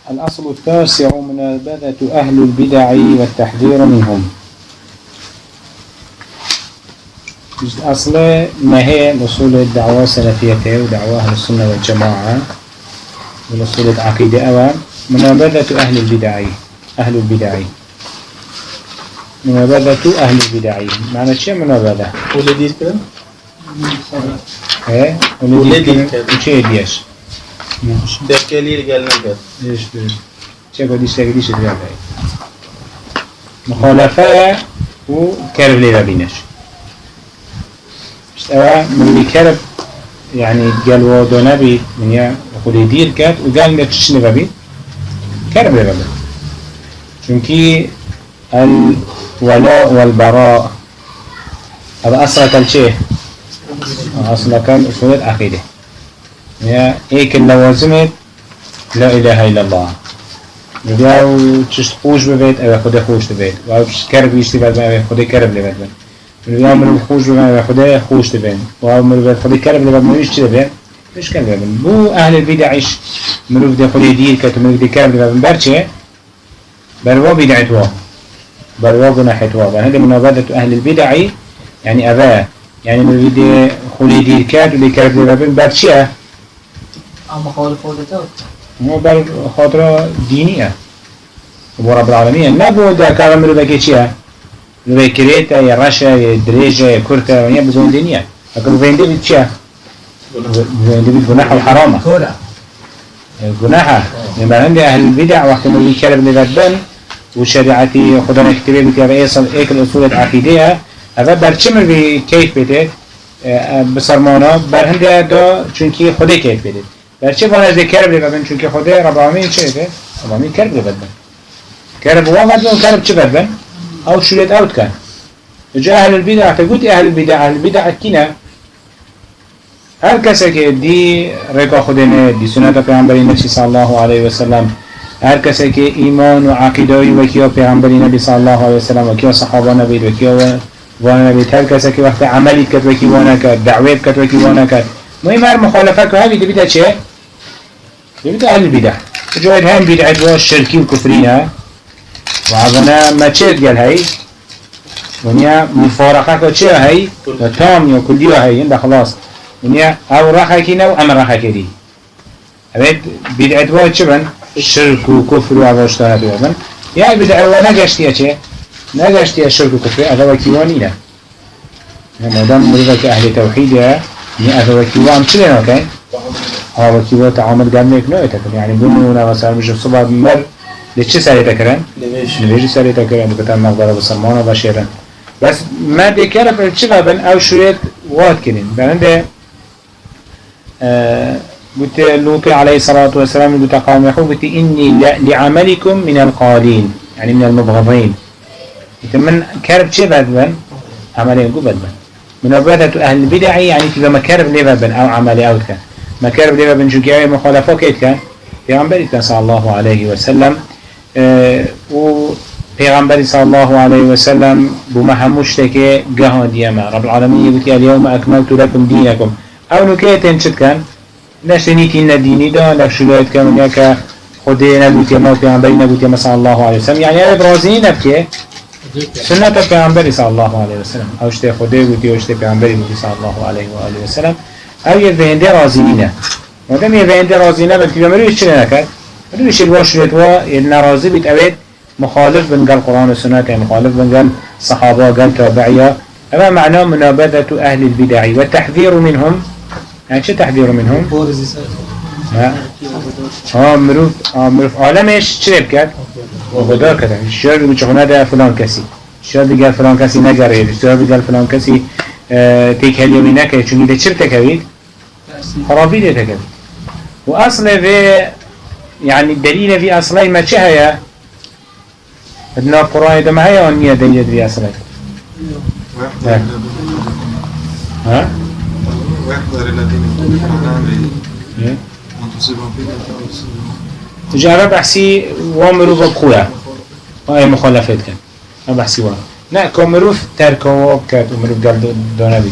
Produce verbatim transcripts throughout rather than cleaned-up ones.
الأصل التاسع منابذة أهل البدع والتحذير منهم. أصل ما هي أصول الدعوة السلفية ودعوة أهل السنة والجماعة والأصول العقيدة أوام منابذة أهل البدع أهل البدع منابذة أهل البدع معنى شيء منابذة ولدي كده إيه ولدي كده شيء ديش تكليل قال نقد ليش ليش شيء قديش تقديش تقول مخالفة وكرب لي ربينش استوى من الكرب يعني قال وادو نبي من يا أقول يدير كات وقال ما تشش نبي كرب لي ربي چونكي الولاء والبراء هذا أصلا كل شيء أصلا كان أصول العقيدة يا إيك اللوازمت لا إله إلا الله نبيعو تشت خوش ببيت أو خده خوش ببيت أو تشت كرب يشتبه أو خده كرب لبيت نبيعو من خوش ببيت أو خده خوش ببيت أو من خده كرب لبيت منوش تبيت مش كرب لبيت بو أهل البدعش مروف ده خده دير كتو مروف ده كرب لبيت برچه بروا بدعتوا بروا بنحتوا هذا منابذة أهل البدع يعني أباه يعني مروف ده خده دير كتو ده كرب لبيت برچه أما خالفه ده مو بل خاطر دينية أبو رب العالمين ما بو ده كلام لو بكي شيء لو بكريتا يا رشا يا دريجة يا كرتا ويا بزون دينية لكن وين دي بتشيء وين دي بتجناح الحرامة كورة جناحة لما عندي أهل البدع وقت ما بيكلم لبدن وشريعتي خدنا اكتبه بكرة يصل إيك الأصول العقيدية هذا برشمل بكيف بيته بصرمانه برهنده دا چونكي خده كيف بيته برچه وانا زي كرب لبن چونكي خده رب العالمين چه بيته؟ رب العالمين كرب لبن كرب وامد بن كرب چه بدبن؟ او شلت اوت كان جاء أهل البدع تقول أهل البدع أهل البدع كنا هر کسی که دی رکا خودنه دی سنت پیامبری نبی صلی الله علیه و سلم هر کسی که ایمان و عقیده و کیا پیامبری نبی صلی الله علیه و سلم و کیا صحابه نبی و کیا وانا نبی هر کسی که وقت عملی کرد و کی وانا کرد دعوت کرد و کی وانا کرد مهم هر مخالفت که همی دی بیده چه؟ دی بیده اهل البدع جاید هم بدعت و شرکی و کفرینه و عظنا ما چه قال هاي ونیا مفارقه که چه هاي و تام یا کلی هاي ده خلاص ونیا او راحه كينا و امر راحه كدي أبد بدعت واحد شبن شرك وكفر وعواشتها دوبن يا بدعت واحد نجاشتيا شيء نجاشتيا شرك وكفر هذا وكيوانينا ما دام مريضك أهل توحيد يا ني هذا وكيوان شلون أوكي هذا وكيوان تعامل قامك نوعته يعني بنونا مثلا مش الصبح مر ليش سالي تكرن ليش سالي تكرن بكتاب مقدار بسمانه بشيرا بس ما بيكره بالشباب أو شريط واحد كنين بعدين قلت لوط عليه الصلاة والسلام قلت قوم يقول قلت إني لعملكم من القالين يعني من المبغضين قلت من كرب شيء بدبن عملي يقول بدبن من أبوذة أهل البدع يعني كذا ما كرب ليه بدبن أو عملي أو كان ما كرب ليه بدبن شو كيا مخالفة كيف كان پیغمبر كان صلى الله عليه وسلم و پیغمبر صلى الله عليه وسلم بمحموش تكي جهاد يما رب العالمين يقول اليوم أكملت لكم دينكم او نکته چت کن نشنیتی ندینی دا نشلویت کن یا که خودی نبودی ما پیامبری نبودی مثلا الله علیه وسلم یعنی ابرازی نبکه سنت پیامبری صلی الله علیه وسلم اوشته خودی بودی اوشته پیامبری بودی صلی الله علیه و آله وسلم او یه وینده راضی نه مادام یه وینده راضی نه بلکه مروی چی نکرد مرویش الواشلت و الناراضی بیت اوید مخالف بنقل قرآن و سنت مخالف بنقل صحابه قال تابعيه اما معناه منابذة اهل البدع والتحذير منهم يعني شو تحذير منهم؟ ها ها مروف ها مروف عالمش شرب كات وغدار كات الشعر بيقول شخنا ده فلان كسي الشعر بيقول فلان كسي نجاري الشعر بيقول فلان كسي اه تيك اليومين نكى شو ده شرب تكويد خرابي ده تكويد وأصل في يعني الدليل في أصله ما شهيا بدنا القرآن ده ما هي ونية دليل في أصله ها ها واحذر الذين يخالفون عن امره ان تصيبهم فتنه او تصيبهم تجارب بحسي وامرو بقويا هاي مخالفات كان ما بحسي وام لا كمروف تركوا كات ومروف قال دونابيت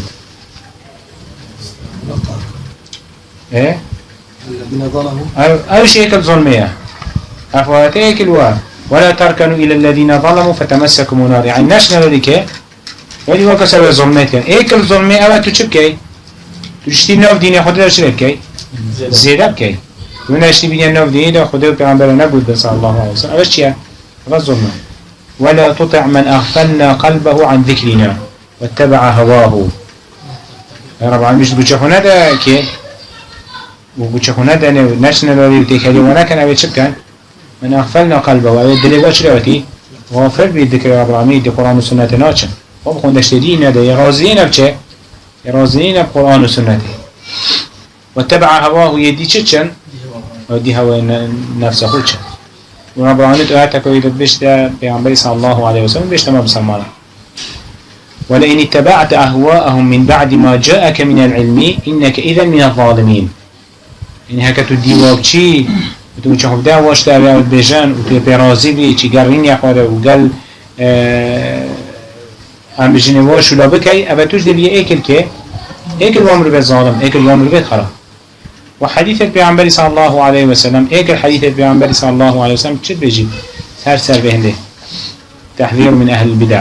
ايه الذين ظلموا او شيء كالظلميه أفواتيك الوا ولا تركنوا إلى الذين ظلموا فتمسكوا نار يعني نشنا لك ودي وقت سوى ظلمات كان إيك الظلمة أول تشب كي تشتي نوف دين خد له شرب كي زيادة كي من أشتي بين نوف دين خده بيعمل نقول صلى الله عليه وسلم أول شيء الظلمة ولا تطع من أغفلنا قلبه عن ذكرنا واتبع هواه يا رب العالمين مش بتشوفنا ده كي وبتشوفنا ده نشنا لو بتكلم ولكن أبي شب كان من أغفلنا قلبه وأبي الدليل أشريتي وغفر بالذكر يا رب العالمين دي قرآن والسنة ناتشن وبخون دشتدين ده يرازين بچه يرازين بقرآن والسنة واتبع هواه يدي چچن ودي هوا نفسه خوچن ورب العالمين آياتك ويدت بشتا بيعنبري صلى الله عليه وسلم بشتا ما بسمانا ولئن اتبعت أهواءهم من بعد ما جاءك من العلم إنك إذا من الظالمين إن هكا تديوا بشي وتقول شخف دا واشتا أبيعود بيجان وتقول برازي بي چي قرين يحوار وقال اه هم بجنه واش ولا بكي أبا تجد بيه ايكل كي ايكل وامر بيت ظالم ايكل وامر بيت خراب وحديث البيعنبري صلى الله عليه وسلم ايكل حديث البيعنبري صلى الله عليه وسلم تشد بيجي سر سر بهنده تحذير من أهل البدع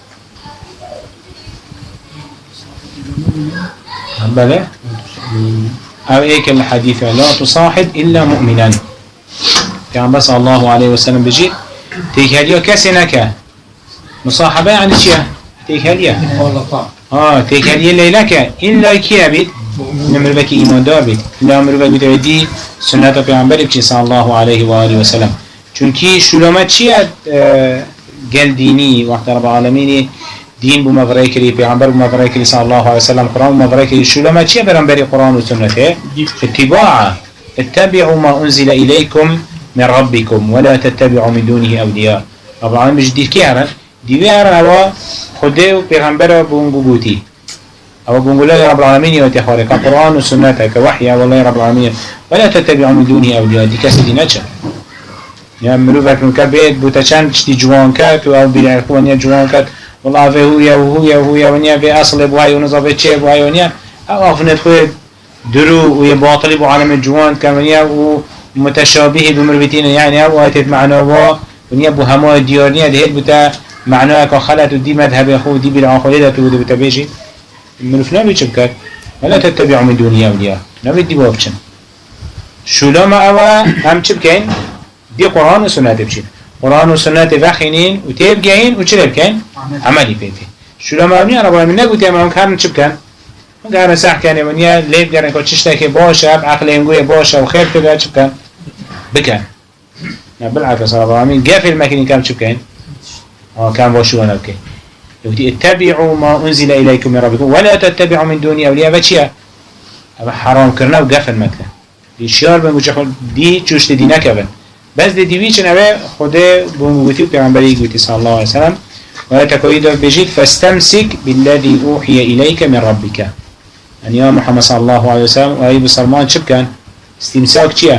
بلى أو ايكل الحديث لا تصاحب إلا مؤمنا البيعنبري صلى الله عليه وسلم بيجي تيك هديو كسنك مصاحبة يعني شيء تيك هدية آه تيك هدية اللي لك إلا كي أبيت نمر بك إيمان دار بيت لا أمر بك بتودي سنة پیغمبر بچی صلى الله عليه وآله وسلم چونكي شلومت چية قل ديني وقت رب العالمين دين بمغري كري پیغمبر بمغري كري صلى الله عليه وسلم قرآن بمغري كري شلومت چية برنبري قرآن وسنته اتباع اتبعوا ما أنزل إليكم من ربكم ولا تتبعوا من دونه أولياء رب العالمين بجديد كي عرف ديوه هوا خده و پیغمبر بونگو بوتی او بونگو الله رب العالمين يوتي خارق قرآن و سنته كوحي والله رب العالمين ولا تتبعوا من دونه أولياء دي كسي دي نچه يعني مروفك مكبت بوتا چند چتي جوان كات و او بلع خوانيا جوان كات والله في هويا وهويا وهويا ونيا في أصل بوهاي ونظافة چه بوهاي ونيا او افنت خويد درو و باطل بو عالم الجوان كمانيا و متشابه بمروفتين يعني او آيتت معناه ونيا بو همه ديارنيا دهت بوتا معناه كخلت ودي مذهب أخوه دي بالعقيدة ودي بتبيجي من فلان بيشبكت ولا تتبعوا من دنيا أولياء نبي دي بوابشن شو لما أوا هم شبكين دي قرآن وسنة بشين قرآن وسنة فخينين وتبجين وشرب كين عملي بينتي شو لما أبني أنا بقول من نقول تمام كان شبكين كان صح كان منيا ليب كان كوتشتاك باشا عقلين قوي باشا وخير كده شبكين بكان بالعكس صلى الله عليه وسلم قافل مكين كان شبكين آه كان باشوانا بكي يقول اتبعوا ما أنزل إليكم من ربكم ولا تتبعوا من دوني أولياء بچيا أما حرام كرنا وقفل مكلا دي شيار بمجحول دي چوشت دي نكبن بس دي ديويچن أبا خده بمغوتي وبيعنبري قوتي صلى الله عليه وسلم ولا تكويد بجيد فاستمسك بالذي أوحي إليك من ربك يعني يا محمد صلى الله عليه وسلم وأي بصرمان شب كان استمساك چيا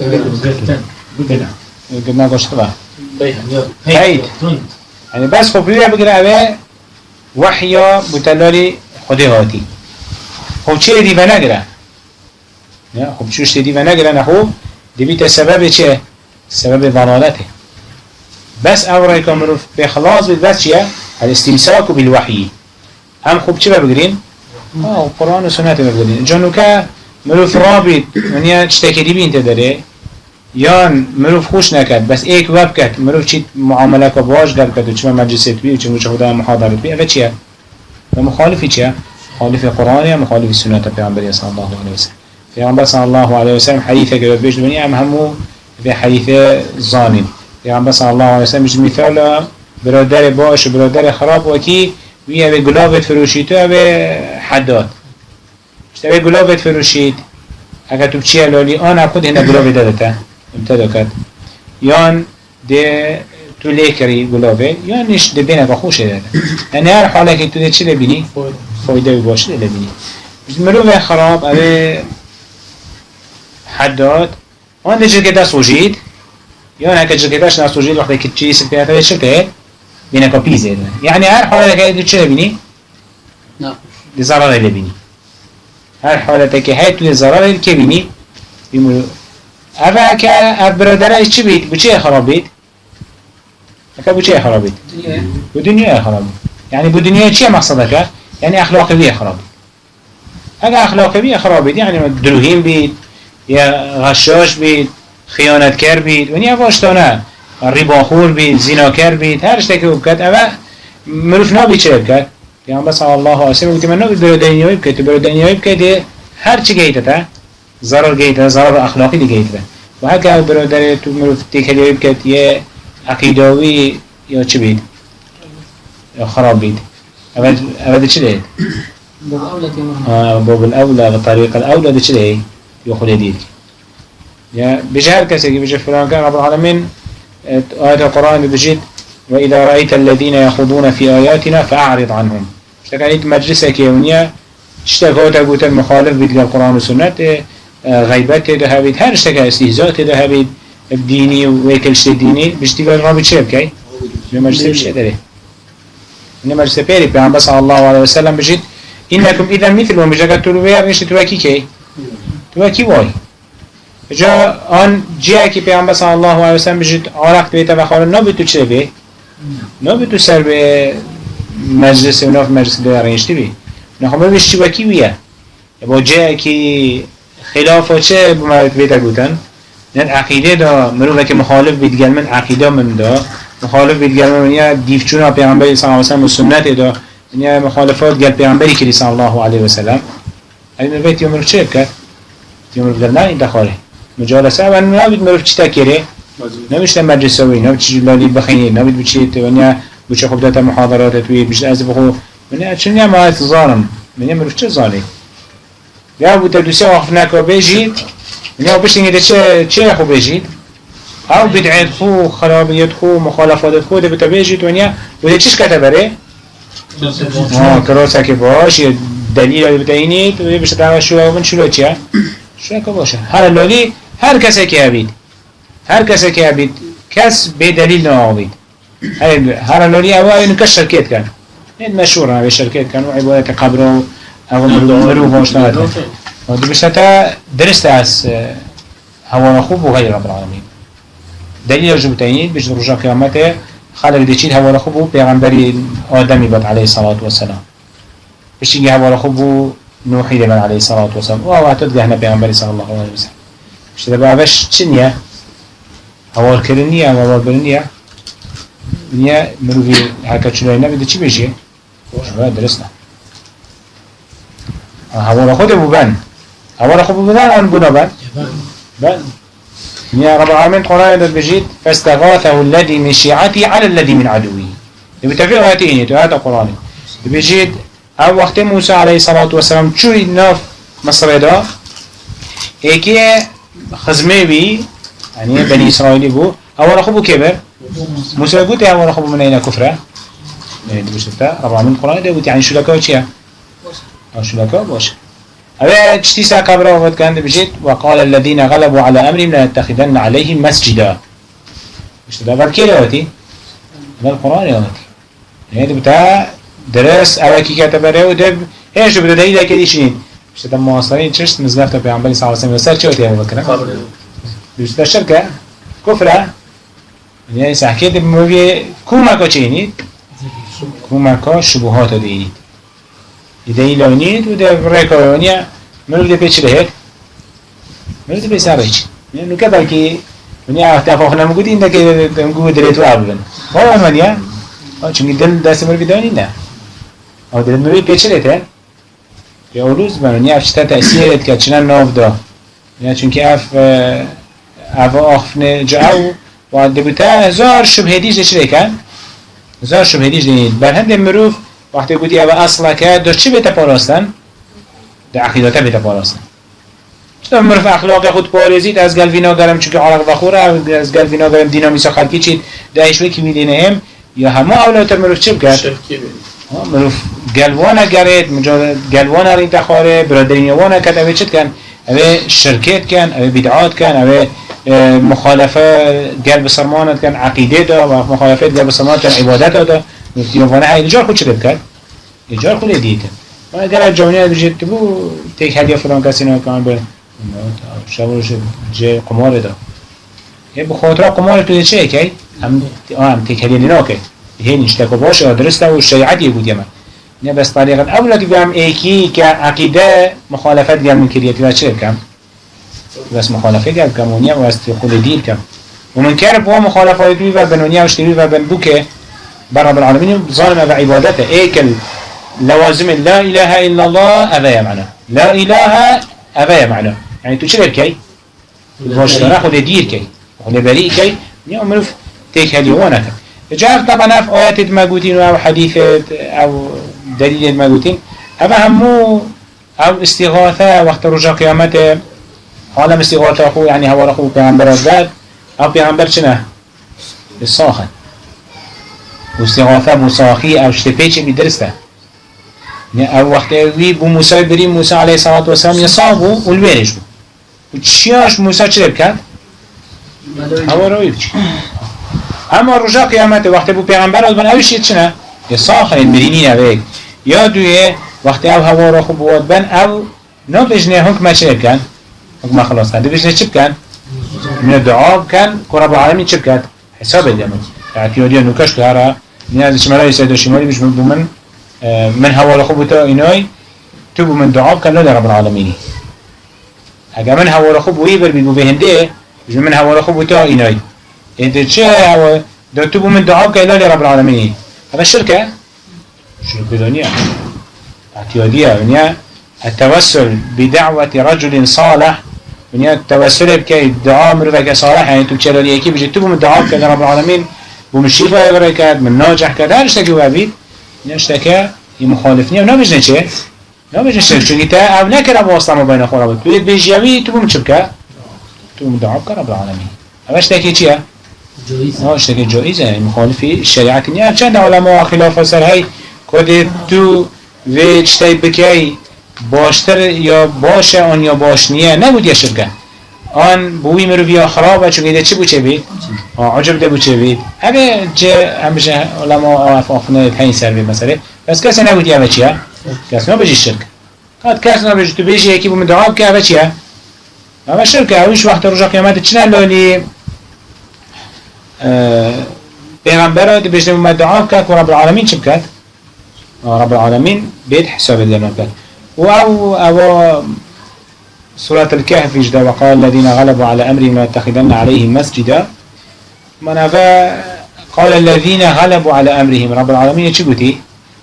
قلنا قشت بقى هيد يعني بس خب بيبقى بقرأ أبا وحيا بتلالي خده هاتي خب چه دي بنقرأ خب چوش دي بنقرأ نخو دي بيت السبب چه سبب ضلالته بس أورا يكملوا بخلاص بس چه الاستمساك بالوحي هم خب چه بقرين اه قرآن و سنة بقرين جانو که مروف رابط منيا چتاكي دي بين تداره یان مروف خوش نکرد بس ایک وب کرد مروف چی معامله که باش در کرد و چه مجلست بی و چه مجلس خدا محاضرت بی اوه چیه؟ و مخالفی چیه؟ مخالف قرآن یا مخالف سنت پیامبر صلی الله علیه وسلم پیامبر صلی الله علیه وسلم حدیثه که بیش دنی هم همو به حدیث زانین پیامبر صلی الله علیه وسلم میشه مثال برادر باش و برادر خراب و کی ویه به گلابت فروشید و به حداد اشتبه گلابت فروشید اگر تو چیه لالی آن خود هنه گلاب دادته امتدا کرد یان ده تو لیکری گلابه یا نش ده بینه که خوشه داده یعنی هر حاله که تو ده چی لبینی؟ فایده باشه ده لبینی مروف خراب اوه حداد آن ده جرگه دست وجید یا نه که جرگه دست نست وجید وقتی که چیزی سکتیت اوه چکه بینه که پیزه ده یعنی هر حاله که تو چی لبینی؟ نه ده ضراره لبینی هر حالته که هی تو ده ضراره که بینی بیمو اوه که اف برادره چی بید؟ بو چه خراب بید؟ اکا بو چه خراب بید؟ بو دنیا خراب بید. يعني بو دنیا چیه مقصدك؟ يعني اخلاقی خراب بید. اگه اخلاقی خراب بید يعني دروهیم بید یا غشاش بید خیانتکار بید و نیا واشتانه رباخور بید زناکار بید هر اشتاکی بکد اوه مروف نابید چه بکد؟ يعني بس الله عليه وسلم قلت من نبي برودانيوي بكت برودانيوي بكت هر شيء جيته تا ضرر جيته ضرر أخلاقي دي جيته وهكذا بروداني تو مروف تكليوي بكت يه عقيدوي يا شبيد يا خراب بيد أبد أبد شليه باب أولى كمان آه باب الأولى بالطريقة الأولى ده شليه يأخذ يديك يا بجهر كسي بجهر فلان كان رب العالمين آية القرآن بجد وإذا رأيت الذين يخوضون في آياتنا فأعرض عنهم اشتكاليت مجلسك يونيا اشتكوت أقوت المخالف بيت القرآن والسنة غيبات ده بيت هر اشتكا استهزاء ده بيت الديني ويكل شيء ديني بيشتغل رابط شيء بكاي مجلس بشيء داره إن مجلس بيري بيعم بس الله عليه وسلم بجد إنكم إذا مثلهم بجاكت تلوبيا بيشت تواكي كي تواكي واي جا آن جایی که پیامبر صلی الله علیه و سلم بجد عرق بیت و خال نبی تو چه بی؟ نبی تو سر به مجلس و ناف مجلس دارینشتی بی. نخوام بیش چی باکی بیه؟ با جایی که خلاف چه بمرد بیت گوتن؟ نه عقیده دا مروفه که مخالف بیت گل من عقیده من دا مخالف بیت گل من یا دیفچون پیامبر صلی الله علیه و سلم و سنت دا یا مخالفات گل پیامبری که صلی الله علیه و سلم. این بیت یوم رو چه بکرد؟ یوم رو نه این دخاله. مجالسه و نبید مروف چی تکیره نمیشه مجلسوی نبید چی لالی بخینی نبید بچی تونیا بچه خوب داتا محاضرات توی بشه از بخو منی چون یا ما ظالم منی مروف چه ظالم یا بود دوسه وقف نکو بجید منی بشه اینه چه چه خوب بجید او بدعت خو خرابیت خو مخالفات خو ده بتا بجید ونیا و چیش کتبره آه کراسه که باش دلیل بتاینید و بشه دعوا شو من شلو چیه شو که باشه هر لالی هر کسی که هبید هر کسی که هبید کس به دلیل نآوید هر لالی اوه اینو که شرکت کن این مشهور به شرکت کن و عبادت قبر و او مرو باشتنات و دو بشتا درست از هوا خوب و غیر رب العالمین دلیل رجوع بتاینید بجد رجاء قیامته خلق دیچید هوا خوب و پیغمبری آدمی باد علیه الصلاة والسلام بشینگی هوا خوب و نوحي لمن عليه الصلاة والسلام وهو اعتد جهنا بيغمبر صلى الله عليه وسلم مش ده بقى باش تشنيا هوار كرنيا هوار برنيا نيا مروي هكا شلون نبي تشي بيجي شو درسنا هوار خود ابو بن هوار خود ابو بن عن بنا بن بن نيا رب العالمين قرآن ده بيجيت فاستغاثه الذي من شيعتي على الذي من عدوي يبي تفهم هاتين هذا قرآن بيجيت او وقت موسى عليه الصلاة والسلام چوی ناف مصر دا ایکی خزمه بی یعنی بنی اسرائیلی بو اول خوبو کبر موسى بوت اول خوبو من اینا کفره یعنی دوشتا رب العالمین قرآن دا بوت یعنی شلکا چیه؟ شلکا باشه اوه چتی سا قبر آفاد کنده بجید وقال الذين غلبوا على امرهم لنتخذن عليهم مسجدا بشتا دا بل که لواتی؟ بل قرآن لواتی یعنی بتا درس اوکی کتبره و دب هیچ بده دلیل که دیشین شده معاصرین چشت نزلفت پیامبری صلی الله علیه و سلم چه وقتی ابو بکر دوست شرکه کفره یعنی سحکیت موی کومکا چینید کومکا شبهات دینید دلیل آنید و دب رکایانیه منو بده پیچ رهک منو بده پیچ رهچ یعنی نکه بلکی یعنی اتفاق نمیگود این که نمیگود دلیل تو عبدن ها منیه چون دل دست مر بدانی نه او دل مر پیچیده یا اولوز منو یا چتا تأثیرت که چنان ناف دا یا چون که اف اف آخفن جاو و دبوتا هزار شبه دیش دشته کن هزار شبه دیش دینید بر هند مروف وقتی گویی او اصلا که داشت چی بیت پاراستن در عقیداته بیت پاراستن چطور مروف اخلاق خود پارزید از گلوینا گرم چون که عرق بخوره از گلوینا گرم دینامیسا خلقی چید دایشوی که میدینه هم یا همه اولاد مروف چی بکرد؟ مروف گلوانه گرید مجرد گلوانه رین تخاره برادرینوانه کد اوه چید کن؟ اوه شرکت کن، اوه بدعات کن، اوه مخالفه قلب سرمانت کن عقیده دا و مخالفه قلب سرمانت کن عبادت دا مفتیوانه های ایجار خود چی بکرد؟ ایجار خود دید کن و اگر جامعه بجید که بو تیک هدیه فلان کسی نکن بر شب روش جه قمار دا یه بخاطر قمار تو چه کی هم هم تکلیلی ناکه هی نشتکو باشه درسته و شریعتی بود یمن نه بس طریقا اولا که بهم ایکی که عقیده مخالفت گرم من کریتی و چه کم بس مخالفت گرم کمونیا و از خود دیر کم و من کرد با مخالفت دوی و بنونیا و شتوی و بن بوکه بر رب العالمین ظالم و عبادته ایکل لوازم لا اله الا الله اوه معنا لا اله اوه معنا يعني تو چه کی روشتره خود دیر کی خود بری کی نیا مروف تیک هلیوانه جاء طبعا في آيات المجوتين أو حديث أو دليل المجوتين أما همو أو استغاثة وقت رجع قيامته عالم استغاثة أخو يعني هو أخو بيعنبر الزاد أو بيعنبر شنه الصاخن واستغاثة مساخي أو اشتفيتش بدرسته أو وقت وي بموسى بريم موسى عليه الصلاة والسلام يصابه والويرج بو وتشياش موسى شرب كات هو رويبش اما رجا قیامت وقتی بو پیغمبر از بن اوش چی چنه؟ یه ساخرین برینی نویگ یا دویه وقتی او هوا را خوب بود بن او نا بجنه حکمه چه بکن؟ حکمه خلاص کن دو بجنه چی بکن؟ من دعا بکن که رب العالمین چی بکن؟ حساب الدمون اعتیادی نوکش که هره من از شمالای سید و شمالی بجمع بو من من هوا را خوب تا اینای تو بو من دعا بکن لده رب العالمینی اگر من هوا را خوب بویی بر بید بو بهنده بجمع من هوا را خوب تا اینای انت چه هو ده تبو من دعاء كإله لرب العالمين هذا الشركة شركة دنيا اعتيادية يعني التوسل بدعوة رجل صالح يعني التوسل بكي الدعاء مرفق صالح يعني تبتشل لي اكيد بجي تبو من دعاء كإله رب العالمين ومشيفة يبركات من ناجح كده هل اشتكي وابيد نشتكى يمخالفني ونبجن شيء نبجن شيء شو جيتا او نكر ابو وصلا ما بين خورا بتقول بيجيوي تبو من شبكة تبو من دعاء كرب العالمين هذا اشتكي چيه جويزة اه اشتكي جائزة يعني مخالفي الشريعة يعني چند علماء خلاف سر هاي كده تو ويجتاي بكي باشتر یا باشه آن یا باش نیه نبود یا شرکه آن بوی مروی خرابه چون ایده چی بو چه بید؟ عجب ده بو چه بید؟ همه چه همشه علماء آف آفنه تین سر بید مثلا بس کسی نبود یا چیه؟ کسی نبجی شرک قد کسی نبجی تو بیشی یکی بو مدعاب که اوه چیه؟ اوه شرکه اوش وقت رجا قیامت چنه لالی پیغمبر دی بیشتر مدعاب که رب العالمین چی بکد؟ رب العالمین بید حساب الله بکد و او او سورة الكهف جدا وقال الذين غلبوا على أمرهم لنتخذن عليهم مسجدا من قال الذين غلبوا على أمرهم رب العالمين شو قلتي؟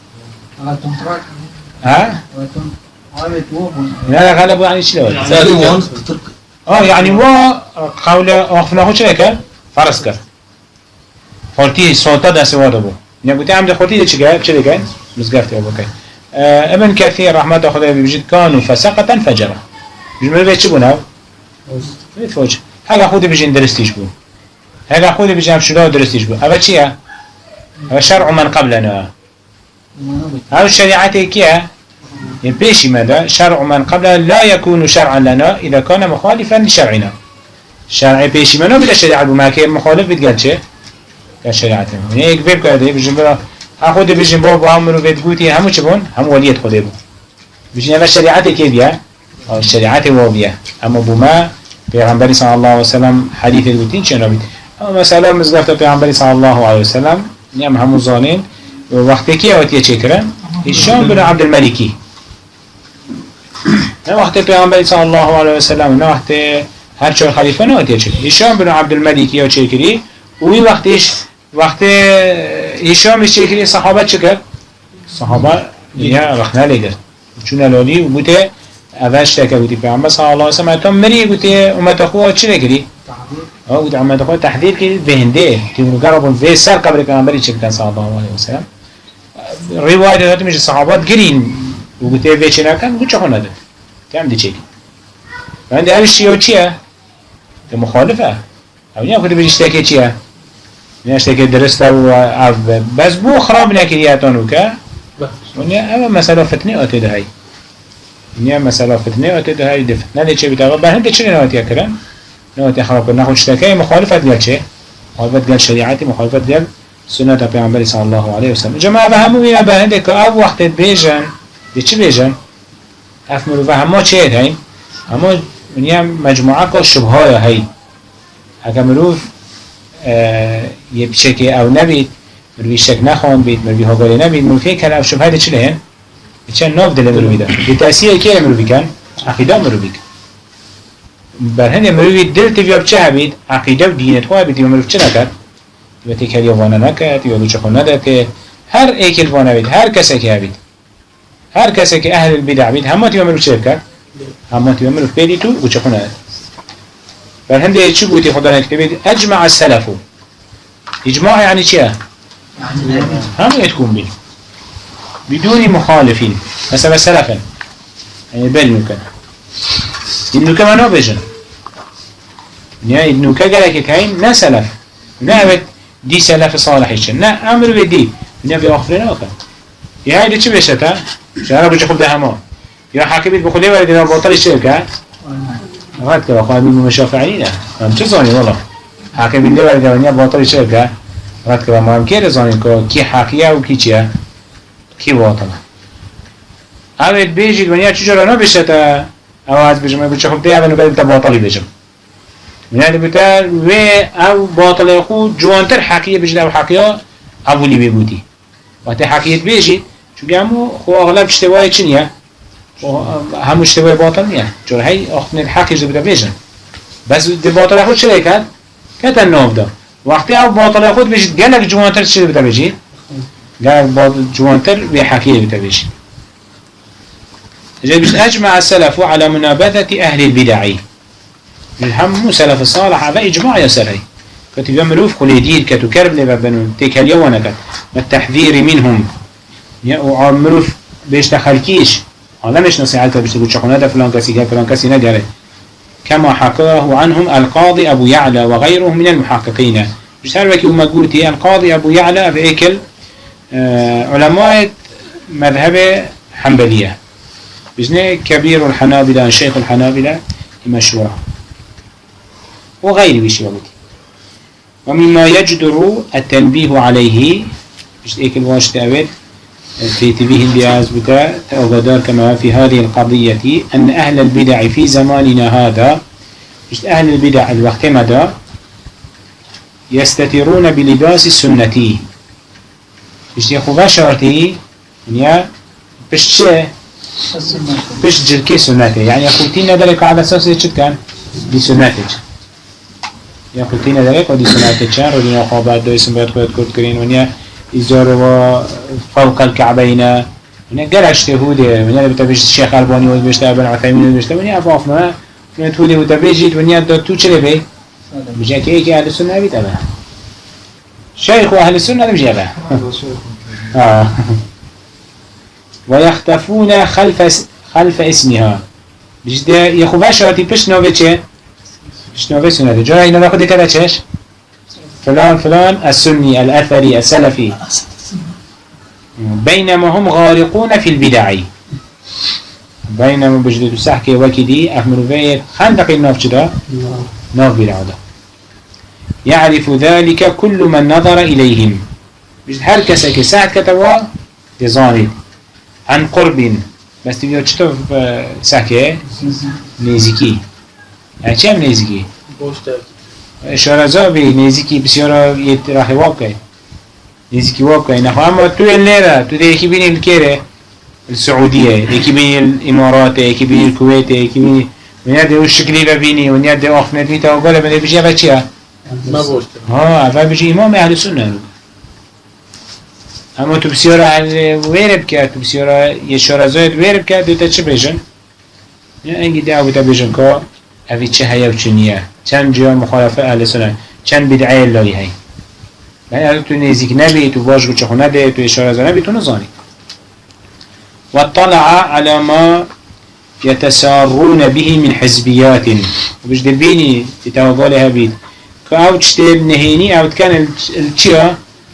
ها؟ لا غلبوا يعني شو لو؟ اه يعني هو قول أخفناه شو لك؟ فرس كر خالتي سلطة ده سواد أبو نقولي عمد خالتي ده شو شو لك؟ مزقفتي أبو كي ابن كثير رحمة خدا بيجد كانوا فسقة فجرة جمله بيت شو بناو؟ فوج هذا خودي بيجين درستيش بون هذا خودي بيجين شلون درستيش بون هذا شيء هذا شرع من قبلنا هذا الشريعة كيا يبيش ماذا شرع من قبلنا لا يكون شرعا لنا إذا كان مخالفا لشرعنا شرع بيش منه بلا شريعة بما كان مخالف بتقال شيء كشريعة يعني هيك بيبقى هذا بيجين بلا خودي بيجين بابا عمرو بيتقولي همو شبون هم وليد خودي بون بيجين هذا الشريعة كيف يا الشريعة واضحة أما بما پیغمبر صلى الله عليه وسلم حديث الوتين شنو بيت أما مثلا مزقفت پیغمبر صلى الله عليه وسلم نعم هم الظالين وقت كي أوتيه شكرا هشام بن عبد الملكي وقت پیغمبر صلى الله عليه وسلم وقت هر شو خليفة نوتيه شكرا هشام بن عبد الملكي وشكري وي وقتش وقت هشام الشكري صحابة شكر صحابة يا رخنا ليدر شنو لولي وبوته اوش تاكا قوتي پیغمبر صلى الله عليه وسلم اتام مري قوتي امت اخوة چه نكري؟ اه قوتي امت اخوة تحذير كي بهنده تيمونو قربون في سر قبر پیغمبری چكتن صلى الله عليه وسلم رواية داته مش صحابات گرين وقوتي في چه نكن قوت چخون ندد تعم دي چه وعندي اوش چيه و چيه؟ ده مخالفة او نيا قوتي بجيش تاكي چيه؟ نياش تاكي درسته و عف بس بو خراب نكرياتانو كا ونيا اما مسألة فتنة اتده هاي نیا مثلا فتنه اتده های دفتنه لیچه بیتا و به هنده چه نواتیا کرن؟ نواتیا خراب کرن نخون شتاکه مخالفت گل چه؟ مخالفت گل شریعتی مخالفت گل سنت پیامبری صلی الله علیه وسلم جماعه به همون اینا به هنده که او وقت بیجن دی چی بیجن؟ اف مرو و همه چه هایی؟ همه ونیا مجموعه که شبهه هی اگه مروف یه بشکه او نبید مروفی شک نخوان بید مروفی هاگالی نبید مروفی که او شبهه ده چه لهن؟ چه ناف دل مروفی ده به تأثیر که مروفی کن؟ عقیده مروفی کن برهن مروفی دل تیویاب چه هبید؟ عقیده و دینت خواه بید مروف چه نکرد؟ و تکری وانه نکرد یا لوچه خون نداد که هر ایکل وانه بید هر کسی که هبید هر کسی که اهل البدع بید همه تیویاب مروف چه بکرد؟ همه تیویاب مروف بیدی تو لوچه خون نداد فالهندي شو بوتي خدنا نكتب أجمع السلف إجماع يعني شيء هم يتكون بين بدون مخالفين مثلا سلفا يعني بل نكنا إنه كمان نبجن يعني إنه كجلك كاين نا سلف نا دي سلف صالح يشن نا أمر بدي نبي آخرنا أكن يا هاي شو بيشتها شهر بيجي خد هما يا حاكميت بخليه ولا دينا بطل الشركة غاد كلا خواهد من مشافعين هم چه زاني والله حاكم بالله ولا دوانيا باطل شركة غاد كلا ما هم كير زاني كو كي حقيقة و كي چيه كي باطله اوه بيجي دوانيا چجورا نبشتا او از بجمع بچه خب ده اولو بدیم تا باطلی بجم يعني بتا و او باطل خود جوانتر حقيقة بجد او حقيقة اولی ببودی وقتی حقيقة بيجي چونکه همو خو اغلب اشتباهی چنیه هم اشتباه باطل نیه چون هی آخرین الحقی جو بده بیشن بس دی باطل خود چه کرد؟ کتن ناف دا وقتی او باطل خود بشید گلک جوانتر چه بده بشید؟ گلک جوانتر به حقیه بده بشید جاي بشت أجمع السلف على منابذة أهل البدع هم سلف الصالح هذا إجماع يا سري كتب يملوف خليدير كتو كرب لبنون تيك اليوم نكت التحذير منهم وعملوف بيش تخلكيش هذا مش نصيحته بيش تقول شخونا ده فلان كسي كان فلان كسي نجري كما حكاه عنهم القاضي أبو يعلى وغيره من المحققين مش هالوكي أما قلتي القاضي أبو يعلى في إكل آه علماء مذهب حنبلية بجنة كبير الحنابلة شيخ الحنابلة مشهورة وغيره بشي وقتي ومما يجدر التنبيه عليه مش إكل واش تأويل في تبيه البياز بتاع تأغدار كما في هذه القضية أن أهل البدع في زماننا هذا مش أهل البدع الوقت مدى يستترون بلباس السنة مش يخوفا شرطي يعني بش شيء بش جركي سنته يعني يخوتين ذلك على أساس يشد كان دي سنته يخوتين ذلك ودي سنته شان ودي خابات دو اسم بيت خود كرد كرين ونيا إزار فوق الكعبين ونيا قرش تهوده ونيا بتبيش الشيخ الباني وبيش تابن عثيمين وبيش تابن ونيا أفافنا ونيا تهوده وتبيجيت ونيا دو تو چلي بي بجاك ايكي أهل السنة بيت أبا شيخ أهل السنة بيجي أبا آه ويختفون خلف خلف اسمها بجد يخوفا شرطي بش نوفي چه بش نوفي سنة جاء هنا ناخد كده چش فلان فلان السني الأثري السلفي بينما هم غارقون في البدع بينما بجد تسحكي وكدي أحملوا فيه خندق الناف جدا ناف بدع ده يعرف ذلك كل من نظر إليهم بجد هر كسك ساعد كتوا يظاني عن قرب بس تبيو چطور ساكي نيزيكي يعني چه هم نيزيكي؟ اشاره زابي نيزيكي بسيارة يتراحي واقعي نيزيكي واقعي نخو اما تو الليرة تو ده يكي بيني الكيرة السعودية يكي بيني الامارات يكي بيني الكويت يكي بيني ونيا ده الشكلي ببيني ونيا ده اخنت ميتا وقال بده بيجي افا چيا؟ ما بوشت ها افا بيجي امام اهل السنة اما تو بسیار ویرب کرد تو بسیار یه شارزایت ویرب کرد دوتا چه بیشن؟ یا اینگی دعوی تا بیشن که اوی چه هیا و چه نیه چند جا مخالفه اهل سنه چند بدعه اللهی هی یعنی اگه تو نیزیک نبی تو باش بچه خونه ده تو شارزا نبی تو نزانی واطلع على ما يتسارون به من حزبيات وبش دلبيني تتوقع بيت كأو تشتيب نهيني أو تكان الشيء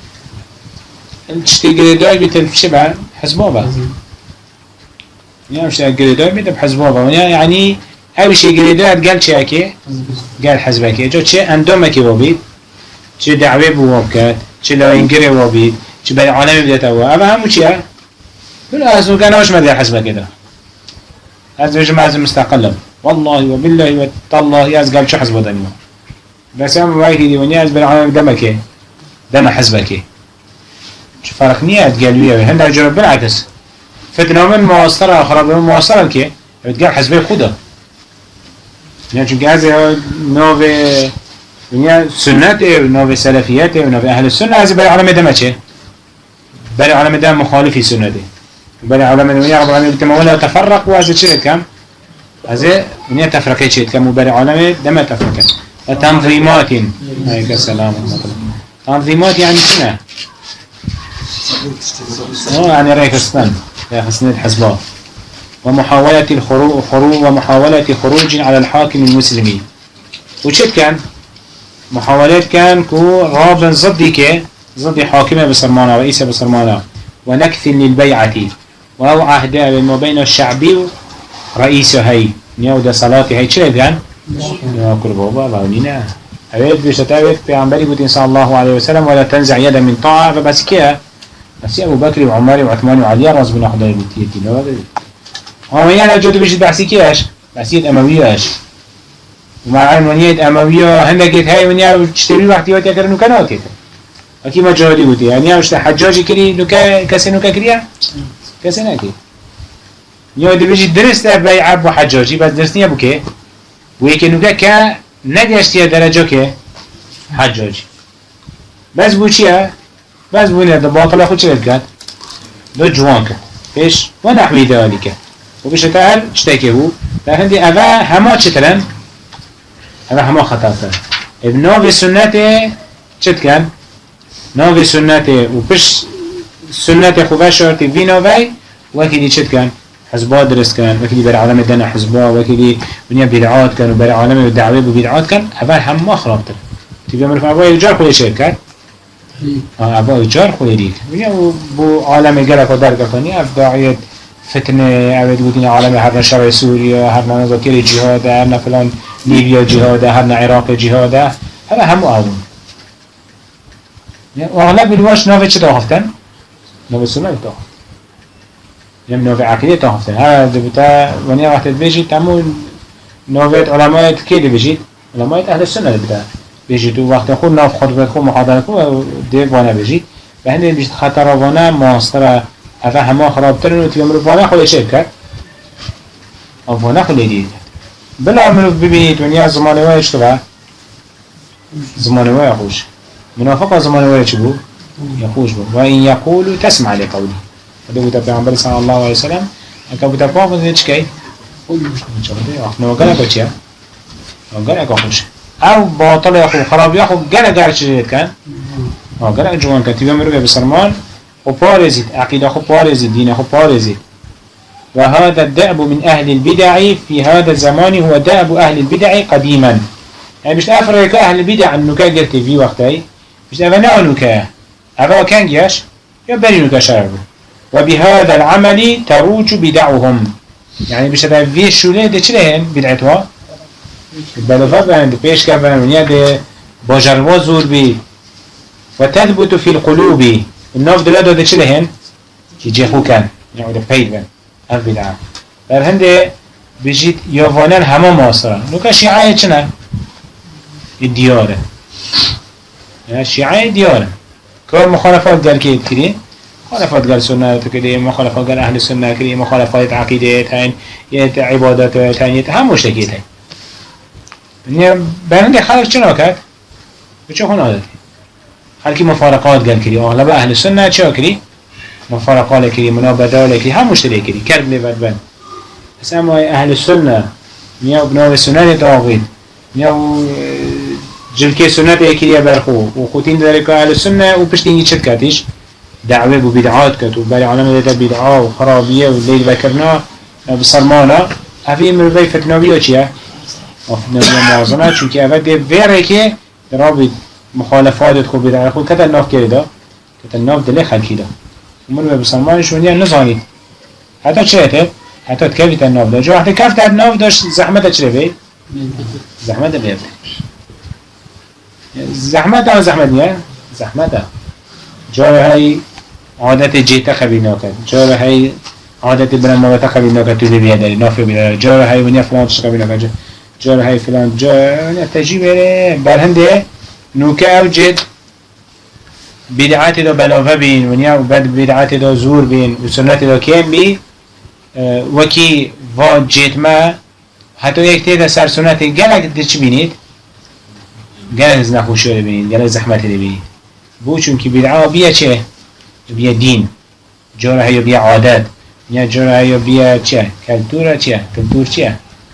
الاشتغالات بتلفشبع حزبوبة يعني مش الجريدات بيتم حزبوبة يعني أي شيء جريدات قال شيء كي قال حزبك جو شيء عندهم وبيت شيء دعوة بوابكات شيء لا ينقري وبيت شيء بالعالم بدأت هو أما هم شيء كل أسمه كان وش مدري حزبك كده هذا جماعة مستقلة والله وبالله وتالله از قال شو حزب دنيا بس هم وايد دي ونيا از بالعالم دمك دم حزبك شو فرق نية تقالوية هند جرب بالعكس فتنة من معاصرة خراب من معاصرة كي بتقال حزبي خدا يعني شو قاعد نوفي ونيا سنته ونوفي سلفيته ونوفي أهل السنة از بالعالم دمك بالعالم دم مخالفي سنته بالعالم ونيا رب العالمين تمولا تفرق وهذا شيء كم هذا ونيا تفرقة شيء كم بالعالم دم تفرقة تنظيمات عليك السلام ورحمة الله تنظيمات يعني شنو؟ اه يعني رأيك السن يا حسن الحزبات ومحاولة الخروج خروج ومحاولة خروج على الحاكم المسلمي وشت كان محاولات كان كو رابن ضدك ضد حاكمه بصرمانة رئيسه بصرمانة ونكث للبيعة وهو عهد ما بين الشعبي ورئيسه هي نيودا صلاة هي شو كان؟ يا كل بابا باونينا أبيت بيشتاوت بيعمري بودين صلى الله عليه وسلم ولا تنزع يدا من طاعة فبس كيا بس أبو بكر وعمر وعثمان وعلي رضي الله عنهم بتيجي لا هم يعني جودوا بيجي بحسي كياش بحسي أموياش ومع علمانية أموية هندك هاي من يعني تشتري وقت يوتي كرنو كانوا كده أكيد ما جودي بودي يعني مش حجاجي كري نكا كسنو كريا كسنو كي يودي بيجي درس بيع أبو حجاجي بس درسني أبو كي ويكنو كا نداشتيا درجة كه حجاجي بس بو چيه بس بو نه باطل خود چه کرد دو جوان کرد ايش ونحوي ذلك وبشتغل اشتكي هو فهندي اوا هما چترن اوا هما خطا تر ابن نوفي سنته چت كان نوفي سنته وبش سنته خوبه شرطي في نوفي وكيدي چت كان حزبات درست كان وكيدي بر عالم دنا حزبات وكيدي بنيا بدعات كانوا بر عالم الدعوه ببدعات كان اول هم ما خرابتر تبي من فاوي ايجار كل شركه اه ابو ايجار خوي ديك بنيا بو عالم جرك ودرك فني افداعيه فتنه عبد بودين عالم هر شرع سوريا هر نذكر جهاد هر فلان ليبيا جهاد هر عراق جهاد هذا هم اعظم واغلب الواش نوفي چه داختن نوفي سنه داخت يم نوفي عقيده داختن هذا بتا ونيا وقت بيجي تمو نوفي علماء كده بيجي علماء اهل السنه بتا بيجي تو وقت خود ناف خطبه خود محاضره خود دیو وانا بيجي بهندي بيجي خطر وانا ماستر افا هما خرابتر انو تيمرو وانا خود شركت او وانا خود دید بلا عملو ببینید ونیا زمانه وای اشتبه زمانه وای خوش منافق زمانه وای چی بو يخوش بو وإن يقولوا تسمع لقولي هذا بوتا پیغمبر صلى الله عليه وسلم اكا بوتا پاپن دید چکی نو گره بچه نو گره که خوش او باطل يخو خراب يخو گره گره چجید کن او گره جوان کن تیبه مروه بسرمان خو پارزید عقیده خو پارزید دین خو پارزید وهذا الدأب من أهل البدع في هذا الزمان هو دأب أهل البدع قديما يعني مش أفرق أهل البدع النكا قلت في وقتي مش أفناء نكا أفا كان جاش يبني نكا شربه وبهذا العمل تروج بدعهم يعني مش هذا في الشولة ده چلهن بدعتها البلوفات عند بيش كفن من يد بجروا زور بي وتثبت في القلوب الناف دلادو ده چلهن يجيخو كان يعني ده بيبن هف بدعه در هنده بجید یوانن همه معاصرن نوکا شیعه چنه؟ دیاره شیعه دیاره که مخالفات گل که کردین مخالفات گل سنت کردین مخالفات گل اهل سنت کردین مخالفات عقیده تاین یه عبادت تاین یه هم مشتکی تاین برنده خلق چنه کرد؟ بچه خون عادتی خلقی مفارقات گل کردی اغلب اهل سنت چه کردی؟ مفارقة لكري منابذة لكري هم مشتري كري كرب لبدبن بس أما أهل السنة مياو بناو السنة تاغيد مياو جلكي سنة كري برخو وخوتين ذلك أهل السنة وبشتين يتشد كاتيش دعوة وبدعات كات وبالي علامة ذات بدعاء وخرابية والليل بكرنا بصرمانا هفي من رضي فتناوية چيا فتناوية معظمة چونك أفاد فيركي رابط مخالفات خو بدعاء خو كتا الناف كري دا كتا الناف دلي خلقي دا ومن بسلمانش ونیا نزانید حتی چه هته؟ حتی تکفیت الناف داشت وقتی کفت الناف داشت زحمت چه بید؟ زحمت بید زحمت ها زحمت نیه؟ زحمت ها جای های عادت جیتا خبی ناکد جای های عادت برن ما بتقبل ناك تودي بيها داري نافع بيها جار هاي ونيا فلان تشتغل ناك جار هاي فلان جار تجيب برهنده نوكا أوجد بدعات دو بلاغة بين ونيا وبعد بدعات دو زور بين وسنة دو كيم بي اه وكي واد جيت ما حتى يكتير سر سنة جالك دش بينيت جالك زنخوشة بينيت جالك زحمة بينيت بو چونكي بدعة بيا چه بيا دين جورا هيو بيا عادات يا جورا هيو بيا چه كالتورة چه كالتور چه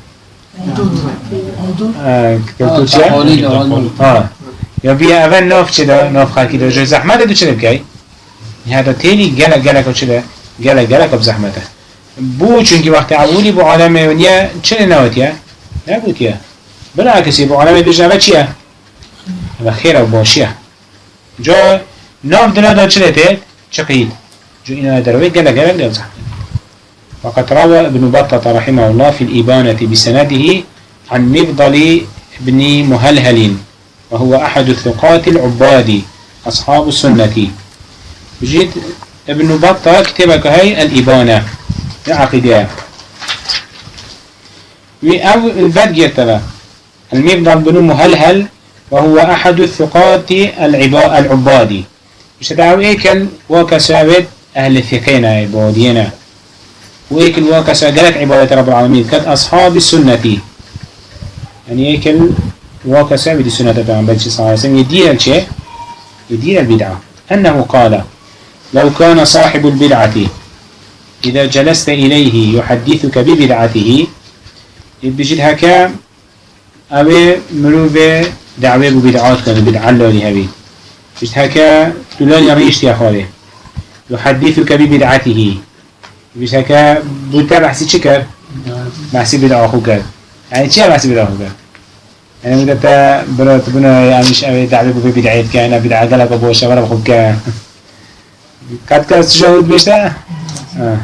آه كالتور چه آه يا بيا اول ناف چه دا ناف خاكي دا جو زحمة دو چه بكي هذا تيلي جالك جالك و چه دا جالك جالك بزحمته بو چونكي وقت عبولي بو عالم ونيا چه نواتيا نبوتيا بالعكسي بو عالم بجنبه چيه هذا خير و باشيه جا نام دنا دا چلته چقيد جو إنا درويت قال قال قال صح. وقد روى ابن بطة رحمه الله في الإبانة بسنده عن مفضل بن مهلهل وهو أحد الثقات العباد أصحاب السنة. جيت ابن بطة كتبك هاي الإبانة العقيدة أو البدء تبع المفضل بن مهلهل وهو أحد الثقات العباد مش تدعو إيكل وكسابت أهل الثقين عبادينا وإيكل وكسابت عبادة رب العالمين كد أصحاب السنة يعني إيكل وكسابت السنة تبعا بلش صلى الله عليه وسلم يدير الشيء يدير البدعة أنه قال لو كان صاحب البدعة إذا جلست إليه يحدثك ببدعته بجد هكا أبي مروفة دعوة ببدعات كانوا بدعا لهذه بجد هكا تلاني ريشت يا خالي يحدثك ببدعته بجد هكا بوتا بحسي شكر بحسي بدعا أخوك يعني چه بحسي بدعا أخوك يعني بدأت برات بنا يعني مش أبي دعوة ببدعات كأنا بدعا قلق أبوشا ولا بخوك قد كانت تجاوب بيشتا آه.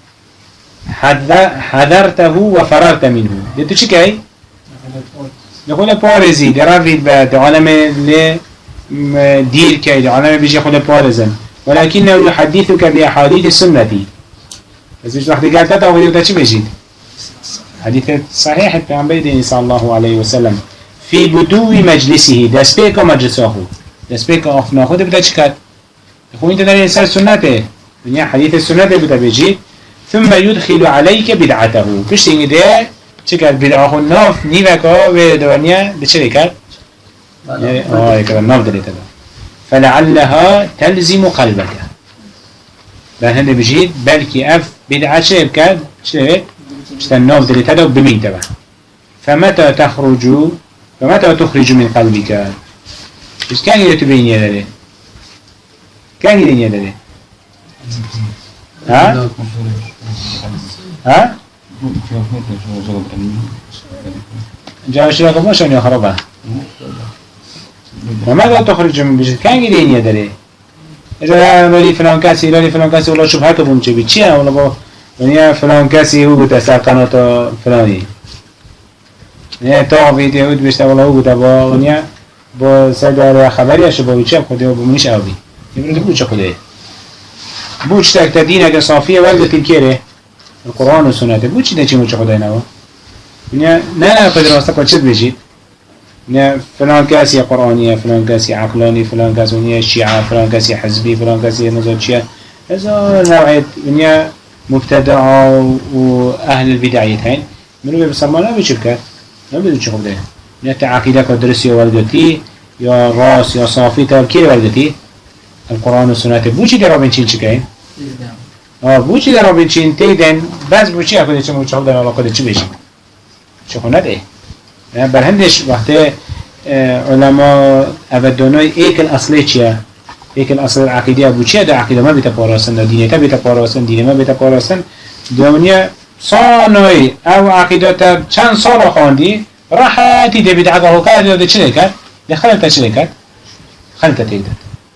حذرته وفررت منه ديتو چي كاي نقول بارزي درافيد بعد عالم اللي دير كاي عالم بيجي ياخذ بارزن ولكنه يحدثك باحاديث السنه بس مش وقت قالت تا ودي چي بيجي حديث صحيح النبي صلى الله عليه وسلم في بدو مجلسه دسبيك مجلسه دسبيك اف ناخذ بدا چكات يقول انت داري سر سنته يعني حديث السنه بدا بيجي ثم يدخل عليك بدعته فيش تيجي ده شكل بدعه الناف نيفكا ودنيا بشركات اه يكذا الناف ده تبع فلعلها تلزم قلبك لأن هذا بيجي بلكي اف بدعه شركات شركات الناف ده تبع بمين تبع فمتى تخرج فمتى تخرج من قلبك ايش كان يتبين يده كان يدين يده ها ها جاء شرك ما شان يخربه وماذا تخرج من بيت كان يدين يدري إذا مالي فلان كاسي مالي فلان كاسي ولا شبهة بمشي بتشيا ولا بو ونيا فلان كاسي هو بتسع قناة فلاني نيا تعبي تيود بيشتا ولا هو بتبا ونيا بو سجل خبري أشبه بتشيا خديه وبمنيش أبي يبرد بوش خديه بوش تك تدين أجا صافية والدة الكيرة القرآن والسنة بوش ده شيء مش خدينا هو يعني لا قدر واسطة قد شد بيجي يعني فلان كاسي قرآنية فلان كاسي عقلاني فلان كاسي شيعة فلان كاسي حزبي فلان كاسي نظر شيعة هذا نوعية يعني مبتدعة وأهل البدعيتين منو بيسمونا بيشبكات ما بدو شو خدينا يعني تعقيدك ودرسي والدتي يا راس يا صافي تبكير والدتي القرآن والسنة بوشي در رابين چين چكاين؟ آه بوشي در رابين چين تيدن بس بوشي اكده چه موچه خودن الله قده چه بشي چه خونده ده يعني برهندش وقت علماء ابدانوی ایک الاصلی چیه؟ ایک الاصل العقیده بوشي ده عقیده ما بیتا پاراسن ده دینه تا بیتا پاراسن دینه ما بیتا پاراسن دومنیه صانوی او عقیده تا چند سال خواندی راحتی ده بیتا عقیده کرد ده چه کرد؟ ده خلطه چه کرد؟ خلطه تیدد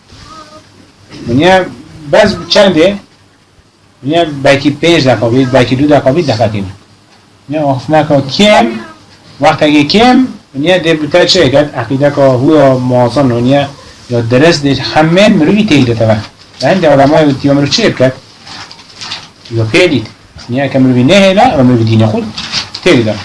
منیا بس چنده منیا باکی پنج دقیقه بید باکی دو دقیقه بید دقیقه کنه منیا افنا که کم وقت اگه کم منیا ده بتا چه کرد عقیده که هو معاصر منیا یا درست ده همه مروی تیل ده تبا و هنده علمای تیو مرو چه بکرد یا پیدید يعني كمل بناه لا ومن بدين خود تقدر.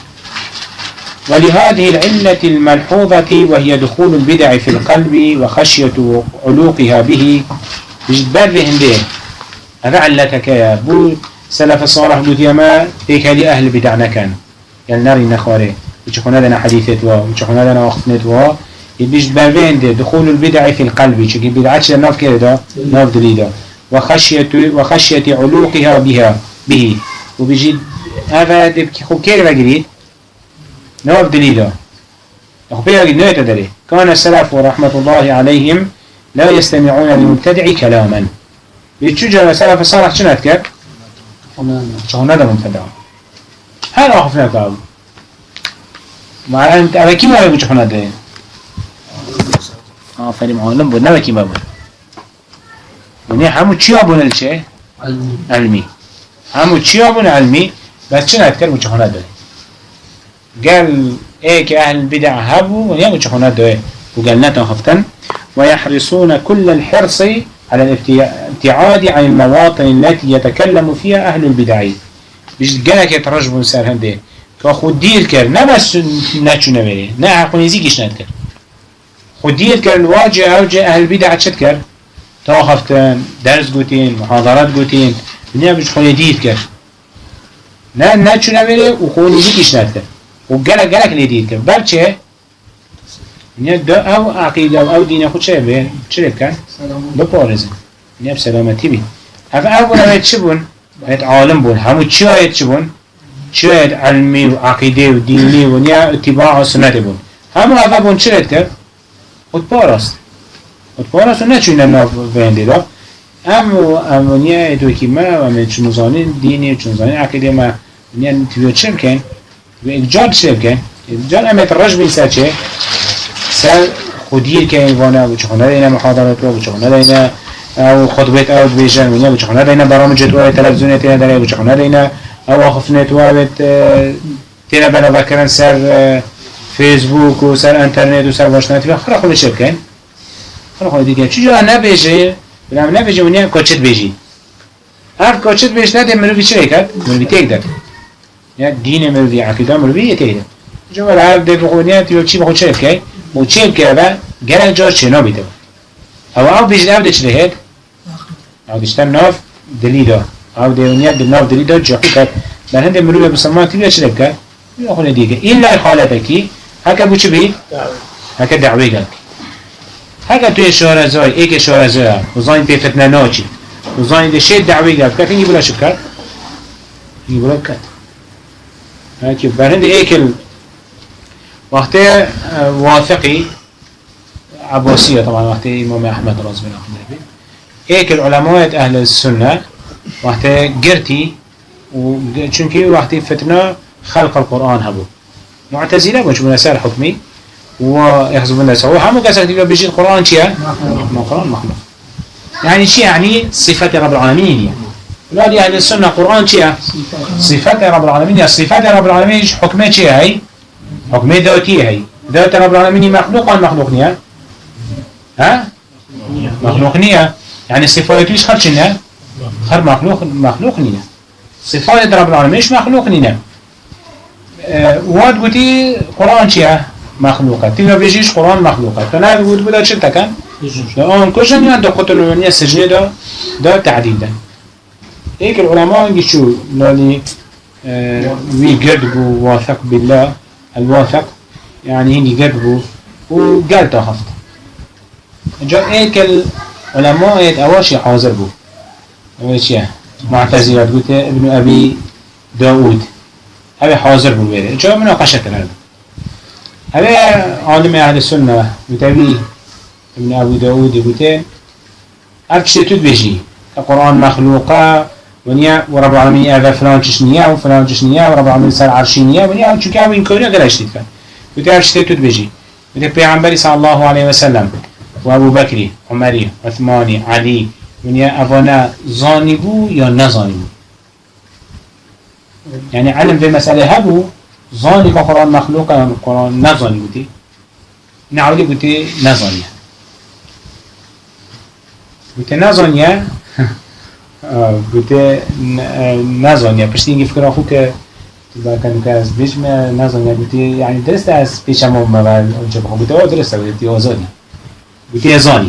ولهذه العلة الملحوظة وهي دخول البدع في القلب وخشية علوقها به بجدبار بهنده. هذا علتك يا بو سلف الصالح قلت يا ما هيك هذه أهل بدعنا كان يعني ناري نخواره وشخونا لنا حديثة وا وشخونا لنا وقتنا وا بجدبار بهنده دخول البدع في القلب شكل بدعتش ناف كده ناف دليدا وخشية وخشية علوقها بها به وبيجي هذا دبكي خو كير بجري نواب دليلا أخبرها قد نويت دليل كان السلف ورحمة الله عليهم لا يستمعون للمبتدع كلاما بيتشجع السلف الصالح شنو أذكر؟ شهونا هذا مبتدع هذا أخفنا قال مع أنت أبا كيف ما يقول شهونا دليل؟ آه فري معلم بود نبا كيف بود وني همو چي أبون الشيء؟ علمي علمي همو چي أبون علمي بس شنو أذكر مو شهونا دليل قال ايه كأهل البدع هابوا ونيامو شخونا دوه وقال ناتا خفتن ويحرصون كل الحرص على الابتعاد عن المواطن التي يتكلم فيها أهل البدع بيجد قالك يترجبون سار هنده كخود دير كر نبس ناتشو نبري نا حقو نزيكيش ناتكر خود دير كر الواجه اوجه أهل البدع تشد كر تا خفتن درس قوتين محاضرات قوتين ونيا بيجد خود دير كر نا ناتشو نبري وخود نزيكيش ناتكر وقالك قالك ليديد كم بل چه؟ نيا او عقيدة او دين خود چه بين چه كان؟ بپارزن نيا بسلامتي بي اف اول اوه چه بون؟ اوه عالم بون همو چه اوه چه بون؟ چه اوه علمي و عقيدة و ديني و نيا اتباع و سنت بون همو اوه بون چه كر؟ خود پارست خود پارست و نه چوين ناف بینده دا امو امو نيا ادوكي ما و امو چنوزانين ديني و چنوزانين عقيدة ما نيا تبيو چه بكن؟ وإجاد شيء كان إجاد أمت الرجل سر شيء سر خدير كان وانا وشخنا لنا محاضرات وشخنا لنا أو خطبات أو بيجان ونا وشخنا لنا برامج جدول تلفزيونية تنا دلنا وشخنا لنا أو خفنا توابت تنا بنا بكرن سر فيسبوك وسر إنترنت وسر واشنات خلاص كل شيء كان خلاص كل دقيقة شو جا نبيجي بنام نبيجي ونيا كوتشت بيجي هر كوتشت بيجي نده منو بيشري كات منو بيتيك ده یا دین مروی عقیده مروی یتیه جو العرب ده بخونیات یا چی بخون شرف کی و چی بکره با گرگ جار چنا بیده او او بیشتر او ده چه هد او دشتن ناف دلیدا او دیونیات دل ناف دلیدا جاکی کرد در هند مروی مسلمان تیویا چه بکر یا خونه دیگه این لای خالته کی هکا بو چه بید هکا دعوی کرد هکا توی شارزای ایک شارزای و زاین پی فتنه ناچی و زاین ده شید دعوی کرد که اینی بلا شب کرد اینی بلا کرد هاكي برهند ايكل وقت واثقي عباسية طبعا وقت امام احمد رضي الله عنه ايكل علماء اهل السنة وقت قرتي وچونكي وقت فتنة خلق القرآن هبو معتزلة وش منسار حكمي ويحزبون الناس هو همو كسر تبقى بيجي القرآن شيء القرآن مخلوق يعني شيء يعني صفة رب العالمين يعني ولادي أهل السنة قرآن شيء صفات رب العالمين يا صفات رب العالمين حكمه شيء هاي حكمه ذاتية هاي ذات رب العالمين مخلوق ولا مخلوق نيا ها مخلوق نيا يعني صفاتيش خرج نيا خر مخلوق مخلوق نيا صفات رب العالمين مش مخلوق نيا أه واد قلتي قرآن شيء مخلوقات تيجي بيجيش قرآن مخلوقات فأنا قلت بدأ شلت كان لأن كل شيء عند قتل النية السجن ده ده تعديل ده هيك العلماء يجي شو لاني اه ويقربوا واثق بالله الواثق يعني هني قربوا وقال تخفت جاء هيك العلماء أواشي حاضر بو أواشي معتزلة قلت ابن أبي داود هذا حاضر بو بيره جاء مناقشة هذا هذا عالم أهل السنة بتابي ابن أبي داود قلت أركش تود بيجي القرآن مخلوقة ونيا ورب العالمين هذا فلان تشنيا وفلان تشنيا ورب العالمين صار عرشينيا ونيا وشو كانوا ينكرون قال ايش تفهم وتعرف شو تود بيجي وده بيعمر صلى الله عليه وسلم وابو بكر عمر عثمان علي ونيا افانا زانيبو يا نزانيبو يعني علم في مسألة هبو زاني كقرآن مخلوق القرآن نزاني بودي نعودي بودي نزانيا بودي نزانيا گوته نزانیه پشتی اینگه فکر آخو که با کنو که از بیش نزانیه گوته یعنی درسته از پیش هم هم اول اونجا بخون گوته آه درسته گوته آزادی گوته ازانی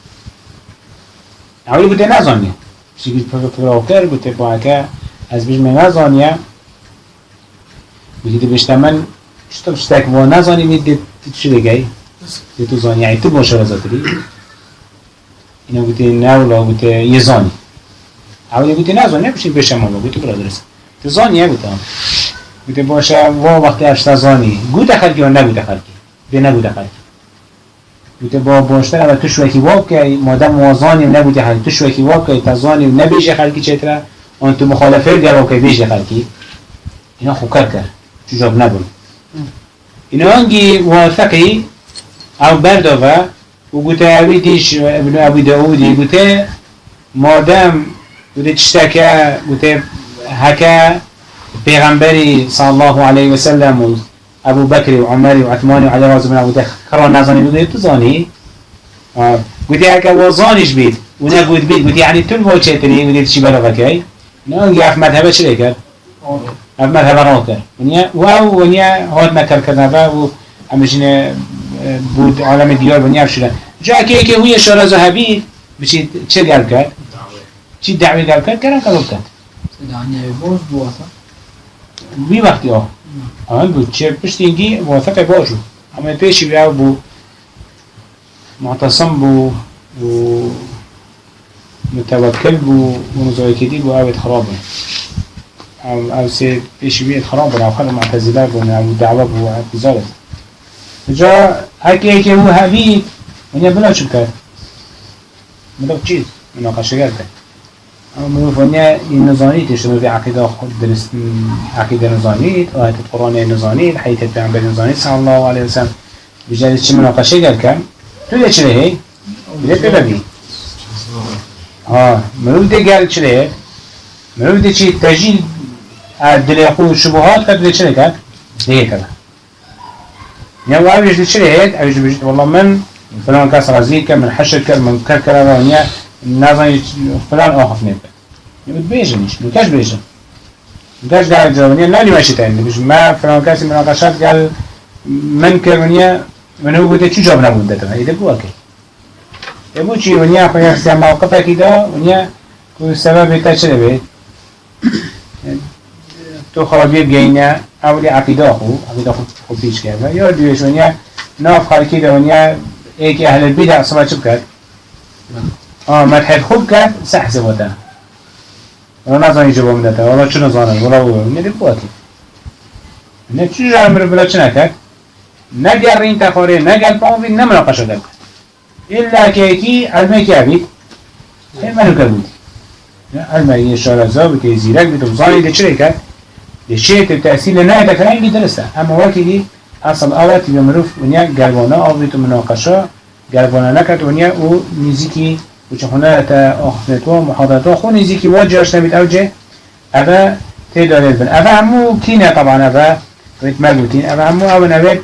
اولی گوته نزانیه پشتی فکر آخو کرد گوته با که از بیش من نزانیه گوته بیشتر من چطور پشتک با نزانی میده چی بگی؟ تو زانی یعنی تو باشه رزاتری اینا گوته نولا گوته یه زانی اولی گوته نزانی نبشین پیش هم هم گوته برا درسته تو زانیه گوته هم گوته باشه و وقتی اشتا زانی گوته خلکی و نگوته خلکی به نگوته خلکی گوته با باشتر اول تو شوکی واب که مادم وازانی و نگوته خلکی تو شوکی واب که تزانی و نبیشه خلکی چطره آن تو مخالفه گرو که بیشه خلکی اینا خوکر کرد چجاب نبون اینا هنگی واثقی او بردوه و گوته اوی دیش ابن ابی داودی گوته مادم گوته چشتکه گوته هکا پیغمبری صلی الله علیه و سلم و ابو بکر و عمر و عثمان و علی رازم و گوته خران نزانی بوده تو زانی گوته هکا وزانیش بید و نگود بید گوته یعنی تو الوا چه تری گوته چی بلغه که نه اونگی اف مذهبه چلی کرد؟ اف مذهبه را کرد و او ونیا هاد نکر کرده و همشین بود عالم دیار ونیا شده جا که که هوی شارع ذهبی بشید چه گل کرد؟ چی دعوی گل کرد؟ کرم کلوب کرد دعني بوز بواسطة بی وقتی آه آن بود چه پشت اینگی موافق باشو اما پیشی بیاو بو معتصم بو و متوکل بو و مزایکدی بو اوید خرابه او او سي پیشی بیاد خرابه او خلق معتزله بو او دعوه بو اعتزاله جا هکی هکی هو هبید ونیا بلا چو کرد بلا چیز مناقشه کرد اما منو ونیا این نظانیتش رو به عقیده خود درست عقیده نظانیت آیت قرآن نظانیت حیث پیامبر نظانیت صلی الله علیه وسلم بجای چی مناقشه کرد کم تو ده چه هی بده ببینی ها منو ده گل چه منو ده چی تجیل دل خود شبهات کرد ده چه کرد ده کرد یا و اویش ده چه هی اویش بجید والله من فلان کس رزید کرد من حشد کرد من کر کرد ونیا نظانی فلان آخف نید نمید بیجنیش نکش بیجن نکش گل جوانیه نانی ماشی تاینده بش ما فلان کسی مناقشات گل من کرونیه من هو بوده چی جاب نبوده تا ایده بوا که ابو چی ونیا خواه یخصی موقفه که دا ونیا که سبب تا چه بید تو خرابی بگینه اولی عقیده خو عقیده خو خوب پیش کرد یا دویش ونیا ناف خالکی دا ونیا ایک اهل البید اصلا چه بکرد آه مدحت خوب کرد سحزه بوده ولا نزانی جواب میده ولا چه نزانه ولا او میده بواتی نه چی جامر بلا چه نکرد نگر این تخاره نگر پاوی نمناقشه کرد الا که کی علمه که بید این منو کرد علمه یه شارزا که زیرک بید و زانی ده چه کرد ده شیط تأثیل نه تکره اینگی درسته اما وقتی دی اصل آواتی بمروف ونیا گلوانه آوید و مناقشه گلوانه نکرد ونیا او نزیکی وچه خونه تا آخفتو محاضرتو خون نزیکی واجه اشتبید اوجه اوه تدارید بن اوه همو کینه طبعا اوه ویت مرگوتین اوه همو او نوید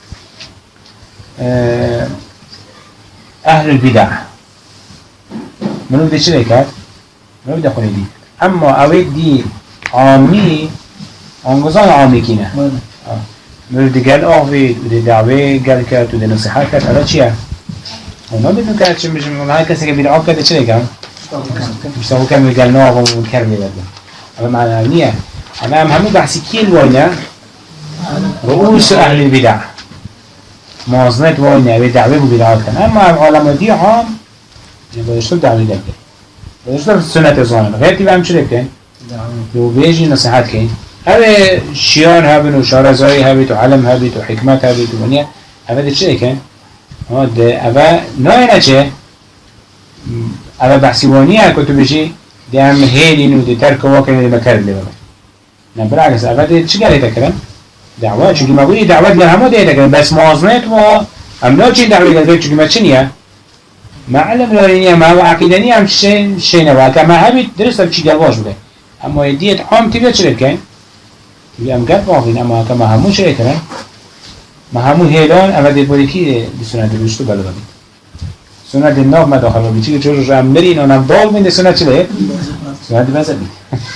اهل البدع منو ده چه کرد؟ منو ده خونه دی اما اوید دی عامی آنگوزان عامی کینه منو ده گل آخوید و ده دعوه گل کرد و ده نصیحت کرد اوه چیه؟ اونا بدون که چه میشه من هر کسی که بیدعا کرده چه نگم؟ بیشتر او که میگل ناغ و منکر میگردم اما معنی نیه اما هم همون بحثی کی الوانه؟ رؤوس اهل البدع موازنت وانه و دعوه بو بدعا کن اما عالماتی عام بایشتر دعوه دکن بایشتر سنت ازانه غیر تیبه هم چه دکن؟ و بیجی نصیحت کن اوه شیان هبین و شارزایی هبید و علم هبید و حکمت هبید و منیه اوه ده چه دکن؟ ده اوه نه چه؟ اوه بحثیوانیه که تو بشی ده هم هیلین و ده ترک واقعی ده بکرد لیوه نه برعکس اوه ده چی گره تکرن؟ دعوه چونکه ما بودی دعوت گر همه ده تکرن بس موازنت و هم نا چین دعوه گرده چونکه ما چه نیه؟ ما علم نارینیه ما عقیده نیه هم چه شی نوه که ما هبید درست هم چی گرواش بوده اما دیت عام تیبه چه بکن؟ تیبه هم گرد واقعین اما که ما همون چه کرن؟ ما همون هیلان اول دی بودی کی سنت دوستو بالا بید سنت ناف ما داخل بید چیکه چون رو هم مرین و هم باغ میده سنت چه سؤال بس بيت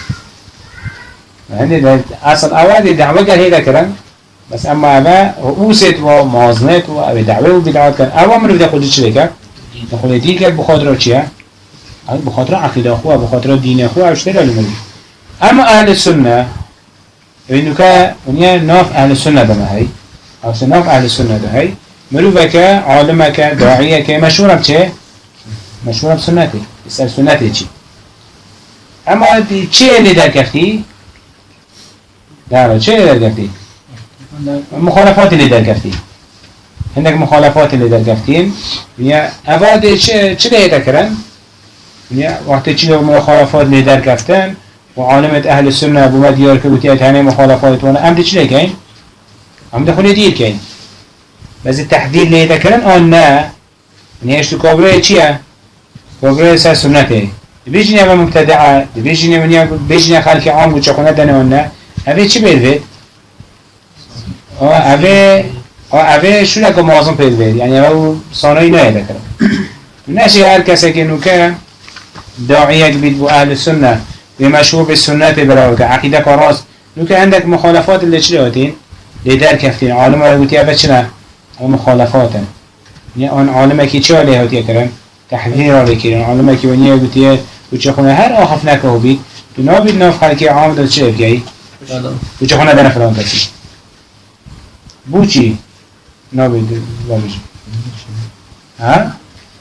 هندي ده أصل أول دعوة كان هيدا كلام بس أما أبا رؤوسات وموازنات وأبي دعوة وبدعوات كان أول من بدأ خد شركة نقول دي كان بخاطر وشيا هاي بخاطر عقيدة أخوة بخاطر دين أخوة وش ترى لمن أما أهل السنة إنه كا ونيا ناف أهل السنة ده ما هي أو سناف أهل السنة ده هي مروفك عالمك داعيك مشهورة بشيء مشهورة بسنته يسأل سنته شيء أما شيء اللي در كفتي لا شيء اللي در كفتي مخالفات اللي در كفتي عندك مخالفات اللي در كفتين يا أبعد شيء شيء اللي ذكرن يا وقت شيء مخالفات اللي در كفتن وعالمة أهل السنة أبو مديار كبوتيات هني مخالفات وانا أمد شيء كين أمد خلي دير كين بس التحديد اللي ذكرن أنا نيش تكبره شيء كبره سر سنته بيجيني أبا مبتدعة بيجيني من يا بيجيني خالك عام وشكونا دنا وانا أبي شيء بيلفت آه أبي آه أبي شو لك معظم بيلفت يعني أبو صانعي نه ذكره ناشي هر کسی که نوکه داعیه بید بو اهل السنة بمشهور بالسنة براوك عقيدة كراس نوكا عندك مخالفات اللي شلوتين لدار كفتين عالم ولا قلتي أبد شنا مخالفات يعني أن عالمه كي شو عليه هتي كرم تحذير عليه كرم عالمه كي ونيه قلتي وتشخونه هر آخف نكه بيت تنابيد ناف خلقي عام دل شيء كي وتشخونه دنا فلان كسي بوشي نابيد لابج ها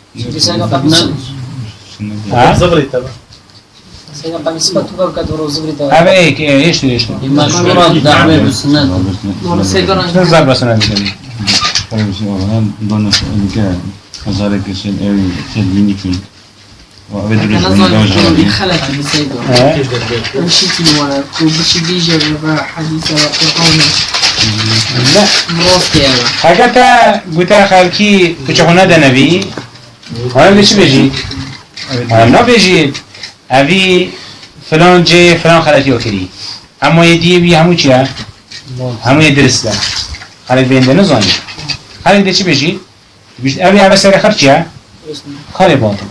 ها زبري تبع سيدنا قام يسبتوا كدورو زبري ده أبا إيه إيه إيش إيش مشهورة دعوة بالسنة شنو زبر سنة بيجي طيب شو أنا دون اللي كان خزارك الشيء أوي تديني فيه وأبدي نظر بخلق بالسيدة مشيتي ولا وبشي بيجي بقى حديثة وقرآن لا مراستي أنا حاجة قلت خالكي كشخونا ده نبي هاي ليش بيجي أنا بيجي أبي فلان جي فلان خالتي وكري أما يدي بي همو چيا همو يدرس له خالك بين ده نزاني خالك ده چي بيجي بيجي أبي أبي سر خر چيا خالي باطل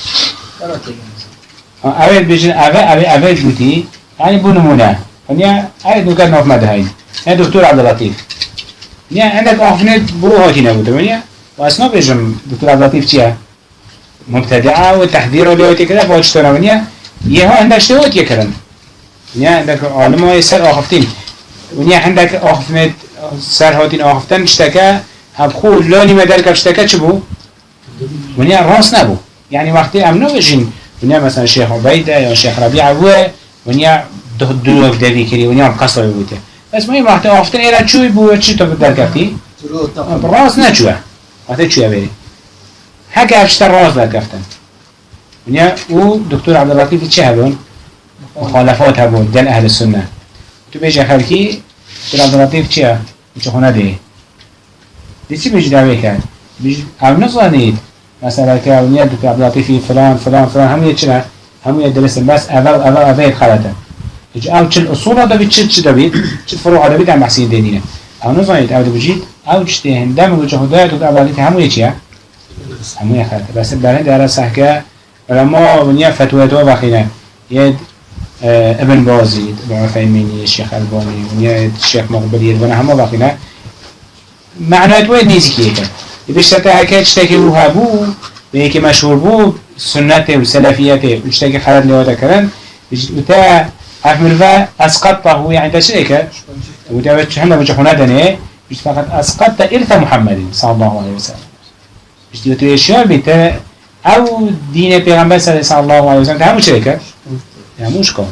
أبي بيجي أبي أبي أبي جوتي يعني بنمونه ونيا أي دكتور نوف مدهين يا دكتور عبد اللطيف نيا عندك أخفنت بروحاتي نبوده ونيا وأسنا بيجم دكتور عبد اللطيف چيا مبتدعة وتحذير وليوتي كده فوجتنا ونيا يها عندك شتوت يكرن ونيا عندك علماء سر آخفتين ونيا عندك آخفنت سر هاتين آخفتن اشتكى هبخو لاني مدرك اشتكى شبو ونيا راس نبو يعني وقتي أمنو بجين ونيا مثلا الشيخ عبيدة يا الشيخ ربيع هو ونيا دو دبي كري ونيا قصة يبوته بس ما وقت آخفتن إيرا شو يبو شو تبدل دركتي راس نشوه وقت شو يبي حكى أفشتر راس دركفتن ونيا و دكتور عبد اللطيف چه هبون مخالفات هبون دل أهل السنة تو بيجي خلقي دكتور عبد اللطيف چه چه خونه ده دي چی بيجي دعوه کرد بيجي او نظانيد مثلا که ونيا دكتور عبد اللطيف فلان فلان فلان همه چه همه درسن بس اول اول اول خلطه يجي او چه الاصول ده بيت چه چه ده بيت چه فروع ده بيت عن محسين دينينه او نظانيد او ده بيجي او چه هندم و چه خدای دكتور عبد اللطيف همه چه همه خلطه بس برای در صحکه علماء ونيا فتوى تو بخينا يد ابن بازي ابن عثيمين الشيخ الباني ونيا الشيخ مقبلي وانا هم بخينا معناه تو نيزكيه كان بيشتا هكا تشتكي روها بو بيك مشهور بو سنته وسلفيته وتشتكي خالد لوادا كلام وتا عفمرفا اسقطه يعني ده شيء وتا احنا بنشوفنا دني مش فقط اسقطت ارث محمد صلى الله عليه وسلم مش دي اشياء بتا او دين پیغمبر صلی الله علیه و سلم همون چه کرد؟ همونش کن.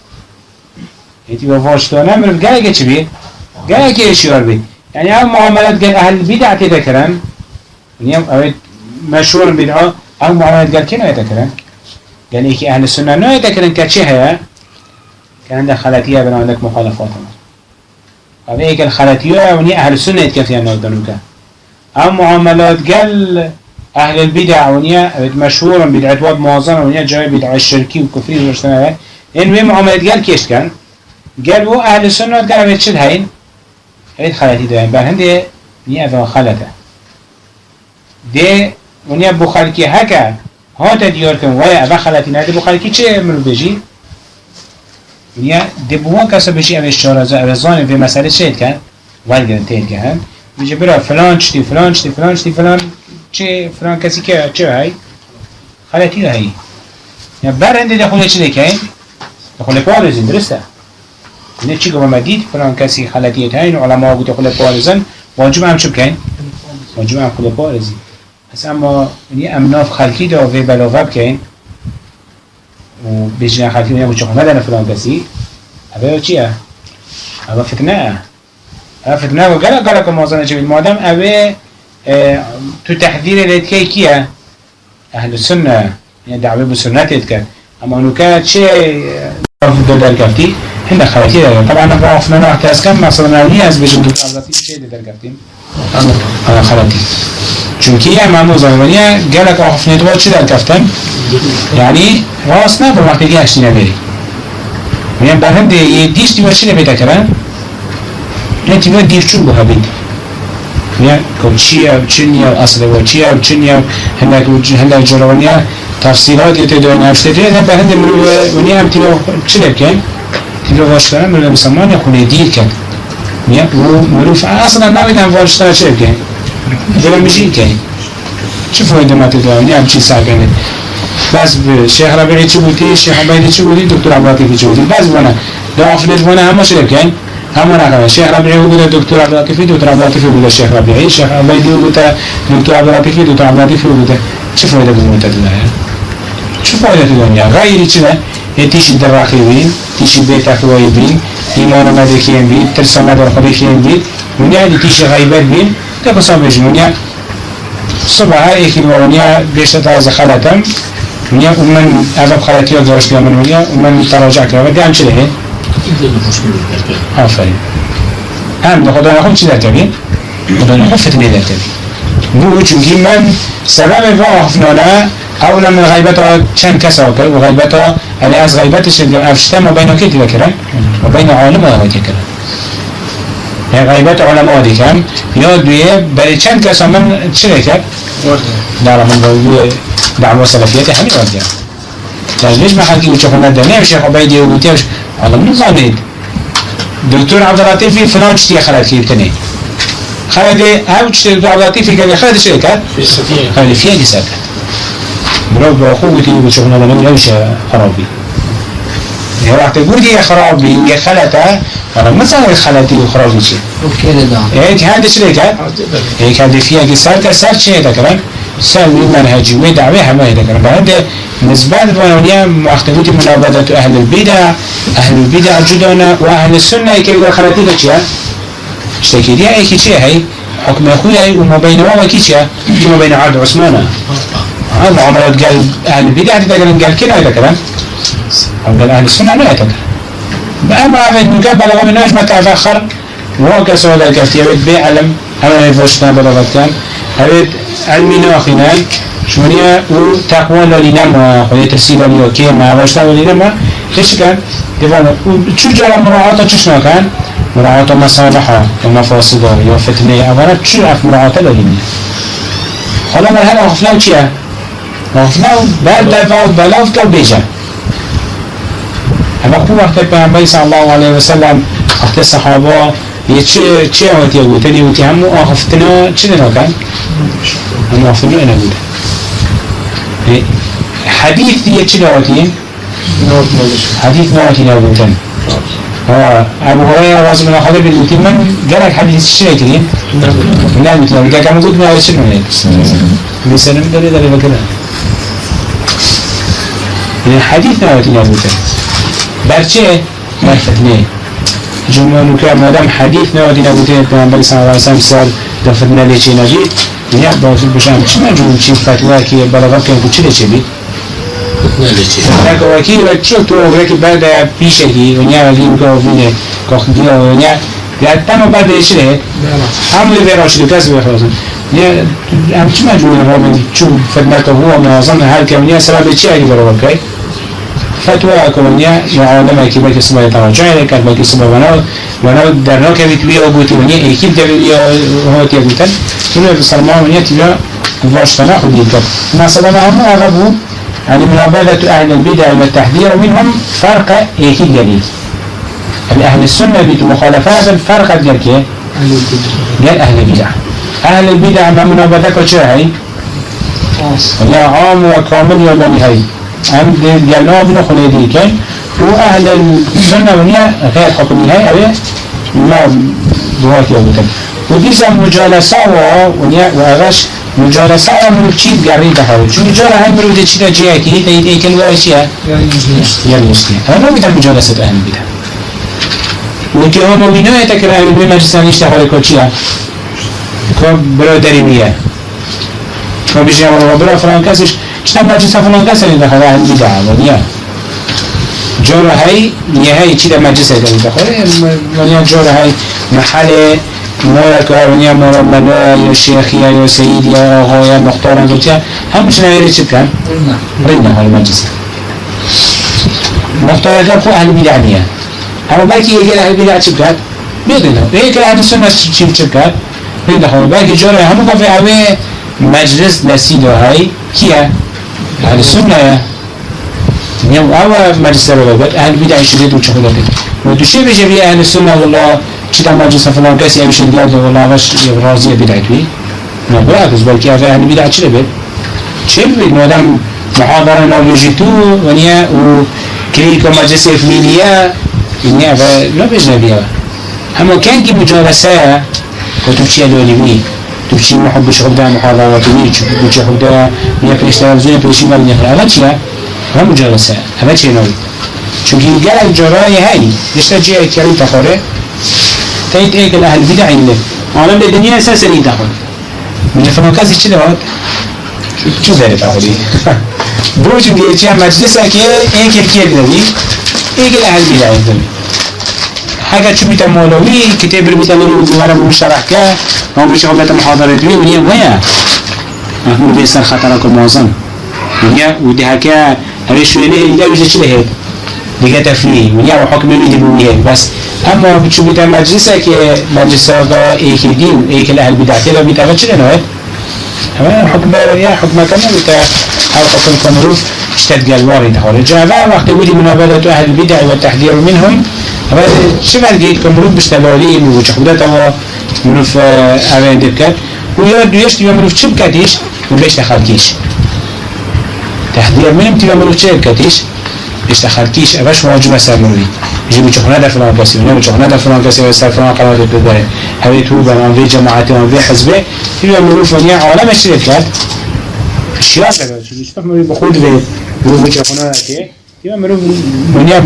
یعنی با واشتانه مرد گله که چی بید؟ گله که اشیار بید. یعنی هم معاملات گل اهل بدعتی دکرن. یعنی هم اوید مشهور بدعا هم معاملات گل که نهی دکرن؟ یعنی که اهل سنة نهی دکرن که چه هیا؟ که عندك خلطیه بنا عندك مخالفات هم. اوه ایک الخلطیه ونی اهل سنة اتکفی هم نادنو که. هم معاملات گل أهل البدع ونيا مشهورا بدعوات معظمة ونيا جاي بدع الشركي والكفري والشتناء إن وين معاملة قال كيش كان قال هو أهل السنة قال بيتشد هين هيد خلاتي ده بل هندي نيا ذا خلته ده ونيا بخالكي هكا هات دیار کن وای اول خلطی نده بو خلطی چه منو بجی؟ ونیا دبوان کسا بجی اوش چارازه اوزانه به مسئله چه کن؟ وای گرن تید کن بجی برا فلان چتی فلان چتی فلان چتی فلان چه فلان کسی که چه هی؟ خلطی رو هی یا برنده دخوله چه دکن؟ دخوله پارزین درسته؟ نه چی گفت مدید فلان کسی خلطیت هین و علما گفت دخوله پارزن واجب هم چه بکن؟ واجب هم خود پارزین بس اما یه امناف خلقی دا و بلاغه بکن و بجنه خلقی ونیا بچه خمدن فلان کسی اوه چیه؟ اوه فتنه اوه فتنه و گلک گلک مازانه چه بید مادم اوه تو تحذیر لیتکه کیه؟ اهل السنه يعني دعوه بسنتت كان اما انه كانت شيء در كفتي هنا خلاتي طبعا انا عرفنا انا احتاج كم مثلا ناس بيجوا دكتور شيء در كفتي انا خلاتي چونكي يا معمو زمانيه قالك عرفنا تو شيء در كفتن يعني راسنا بوقت دي هشتي نبري يعني بعد يديش دي ماشي نبيتا كمان انت ما دير شو بهبيت يعني كوتشيا وتشينيا اصل وتشيا وتشينيا هناك هناك جرونيا تفصيلات يتدون اشتري هذا بهند ونيا بتلو تشلب كان تلو واشترى من المسلمان يكون يدير كان نيا ومروف اصلا ما بدنا واشترى شلب كان ولا مجي كان شوفوا عندما تدور نيا بشي ساعه كان بس الشيخ ربيعي تشوتي الشيخ عبيدي تشوتي دكتور عبد اللطيف تشوتي بس وانا لو عفلت وانا هم شلب كان هم انا الشيخ ربيعي يقول الدكتور عبد اللطيف دكتور عبد اللطيف يقول الشيخ ربيعي الشيخ عبيدي يقول دكتور عبد اللطيف دكتور عبد اللطيف يقول شوفوا هذا بالمنتدى شو فائدة الدنيا غير كذا يتيش الدراخيين تيش بيت أخوي بين إيمان مدركين بين ترسم مدرخين بين ونيا يتيش غيبات بين تقصى بجمونيا صباح إيكي ونيا بيش تازه خلاتم ونيا ومن أغلب خلاتي وزارش كمان من ونيا ومن تراجع كمان ده عن شو ده؟ آفرين هم ده خدنا ناخد شيء تبين خدنا ناخد فتنة ده تبين مو چونكي من سبب واقفنا له أولا من غيبتها كم كسر وكذا وغيبتها أنا أز غيبتش الأفشتام وبين كيت ذكرًا وبين علماء ذكرًا يعني غيبت علماء ذكرًا يود بيه بل كم كسر من شركة دعوة من دعوة سلفية حمي وديا لازم ليش ما حكي وشوفنا الدنيا وشيخ عبيدي وبيتيش على من ظنيت دكتور عبد اللطيف في فلان شتي خلات كيبتني خلات هاو شتي دكتور عبد اللطيف في خلات شركة خلات فيها دي سكت برو بأخوتي وشغلنا لنا لوش خرابي يعني وقت تقول يا خرابي يا خلته أنا ما صار خلتي وخرابي شيء اوكي ده هيك هذا شيء كان هيك هذا فيها كسر كسر شيء ده كمان سوي منهجي ودعوة ما هذا كمان بعد نسبة بنويا مختلفة منابذة أهل البدع أهل البدع جدنا وأهل السنة كي يقول خلتي ده شيء اشتكي دي أي شيء هاي حكم أخويا وما بين ما كيشيا كما بين عبد عثمان هذا عمرت قال أهل البدع تقول قال كنا هذا كلام أو قال أهل السنة لا يتكلم بقى ما في مقابلة ومن ناس ما تأخر وهو كسر هذا الكفتي أبد بيعلم أنا يفوشنا بلغتان أبد علمنا أخينا شونيا وتقوى لنا خليه ترسيل لي أوكي ما واشنا لنا ما إيش كان دفعنا وشو جرى مراعاة شو كان مراعاة مصالحة ومفاسد وفتنة أولا شو عف مراعاة لنا خلا ما هلا وقفنا وشيا وقفنا بعد دفع بلاف كبيجة أما كل وقت النبي صلى الله عليه وسلم وقت الصحابة يتشي تشي وقت يقول تاني وتهموا وقفتنا شنو كان هم وقفتنا أنا أقول حديث يتشي وقتين حديث نوتي نقول تاني هو أبو هريرة رضي الله عنه بيقول من جالك حديث شيء كذي لا مثلا قال كم قلت ما هو شنو هيك بيسلم دليل دليل كذا الحديث نوتي نقول تاني برچه مرفتنه جمعه که مادام حدیث نوادی نبوده پیامبر صلی الله علیه و سلم سال دفترنا لیچی نجید نیا باز بشم چی مجموع چی فتوا که بلاغت که چی لیچی بید نه وکیل و چه تو وقتی که بعد پیشه کی و نیا ولی که وینه کاختی و نیا یا تمام بعد ایشله همون ویراش دکاس بخواسن نیا هم چی مجموع نبود چون خدمت هو منظم هر کمی سبب چی اگه بلاغت که فتوى كونيا يعلم كي بك اسمه تراجع لك بك اسمه وانا وانا درنا كبيت بي او بوتي وني اكيد دبي هو تيغتن شنو بسلمان وني تبع واش تنا خديت مثلا هم اغبو يعني منابذة أهل البدع والتحذير منهم فرق إيكي جديد. أهل السنة بيت مخالفات الفرق قال كيه؟ قال أهل البدع. أهل البدع ما منابذة كشاهي لا عام وكامل يا بني هاي هم قالوا ابن خليدي كان وأهل السنة ونيا غير حكم هاي أبي ما بوات يوم كان وديسا مجالسة ونيا وأغش مجالسة من شيء قريب هاي شو مجالسة هاي مرود شيء جاي كي تيجي كل واشياء يعني مسلم هذا ما بيتم مجالسة أهل البدع وكي هم بينه يتكلم بمجلسان يشتغل كل شيء كم برادري مياه كم بيجي والله برا فلان كاسش شنو مجلس فلان كاس اللي دخل أهل البدع ونيا جورا هاي نهاية كذا مجلس اللي دخل ونيا جورا هاي محل مولاك ونيا مرمنا يا شيخ يا سيد يا هو يا مختار قلت هم شنو يريد كان رينا هاي المجلس مختار قال خو أهل البدع نيا أما باقي يجي أهل البدع شبكات بيدنا هيك أهل السنة شيء شبكات بيدنا هو باقي جورا هم كافي عوي مجلس نسيده هاي كيا أهل السنة يا يوم أول مجلس الرجال أهل البدع يشددوا وشغلات وتشير بيجي أهل السنة والله كذا مجلس فلان كاسي أمشي الجاد والله باش يغرازي بدعتي ما بالعكس بل كيا أهل البدع شو بيد شو بيد ما دام محاضرة نوجيتو ونيا وكليكم مجلس فلانية ونيا فلا بيجي بيها أما كان كي مجالسة وتمشي الولي تمشي محب شغل ده محاضرات ويجي شغل ده ياكل زين بيشي ما بياكل هذا شيء هم مجالسة هذا شيء نوي شو كي قال الجراي هاي ليش تجي كلام تخاره تيت إيه كل أهل بدع إنه عالم الدنيا أساسا يدخل من الفنون كذي كذا وقت شو زي تقولي بروج بيجي مجلسة كي إيه كل كل ذي إيه كل أهل بدع إنه حاجة شو بيتمولوي كتاب اللي بيتمولو ولا مشترك كه هم بيشوفوا بيت محاضرات وين وين وين هم بيصير خطرك موازن ويا ودي هكا هريش وين اللي يجي كده هيك دقيقة تفليه ويا وحكم اللي يجيبوه بس أما بتشوف بيت مجلسة كي مجلسة إيه كدين إيه كالأهل بدعتي لو بيتابع كده نوع أما حكم يا حكم كمان بيت أو حكم كمروف اشتد قلباري دخول جابا وقت ودي منابذة أهل البدع والتحذير منهم أما شو بعد جيت كمروف بيشتغلين وجحودته مروف أوين دبكت ويرد يشتي مروف شبكتيش وبيش تخلكيش تحذير منهم تبقى مروف شبكتيش بيش تخلكيش أباش واجب سامري يجي بيشوفنا ده فلان كاسي ونا بيشوفنا ده فلان كاسي ويسافر فلان قناة البداية هويت هو بنا في جماعته وفي حزبه تبقى مروف ونيا عالم الشركات الشياط كذا شو يشوف مروف بخود في مروف بيشوفنا ده تبقى مروف ونيا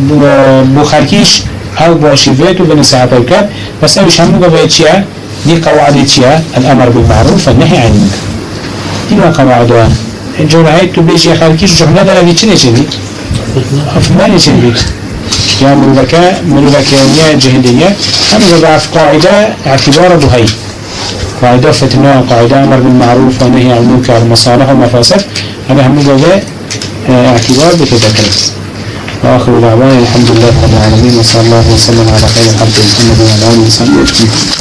بخلكيش أو بوشيفات وبنساعات الكات بس مش هم قبل شيء دي قواعد شيء الأمر بالمعروف والنهي عن المنكر دي ما قواعدها الجرعة تبيش خالكيش جملة ده اللي تشني شدي أفضل شدي يا ملوكة ملوكة جهدية هم ضعف قاعدة اعتبار بهاي قاعدة فتنة قاعدة أمر بالمعروف والنهي عن المنكر مصالح ومفاسد هذا هم قبل اعتبار بتذكر وآخر دعوانا الحمد لله رب العالمين وصلى الله وسلم على خير الخلق محمد وعلى آله وصحبه أجمعين.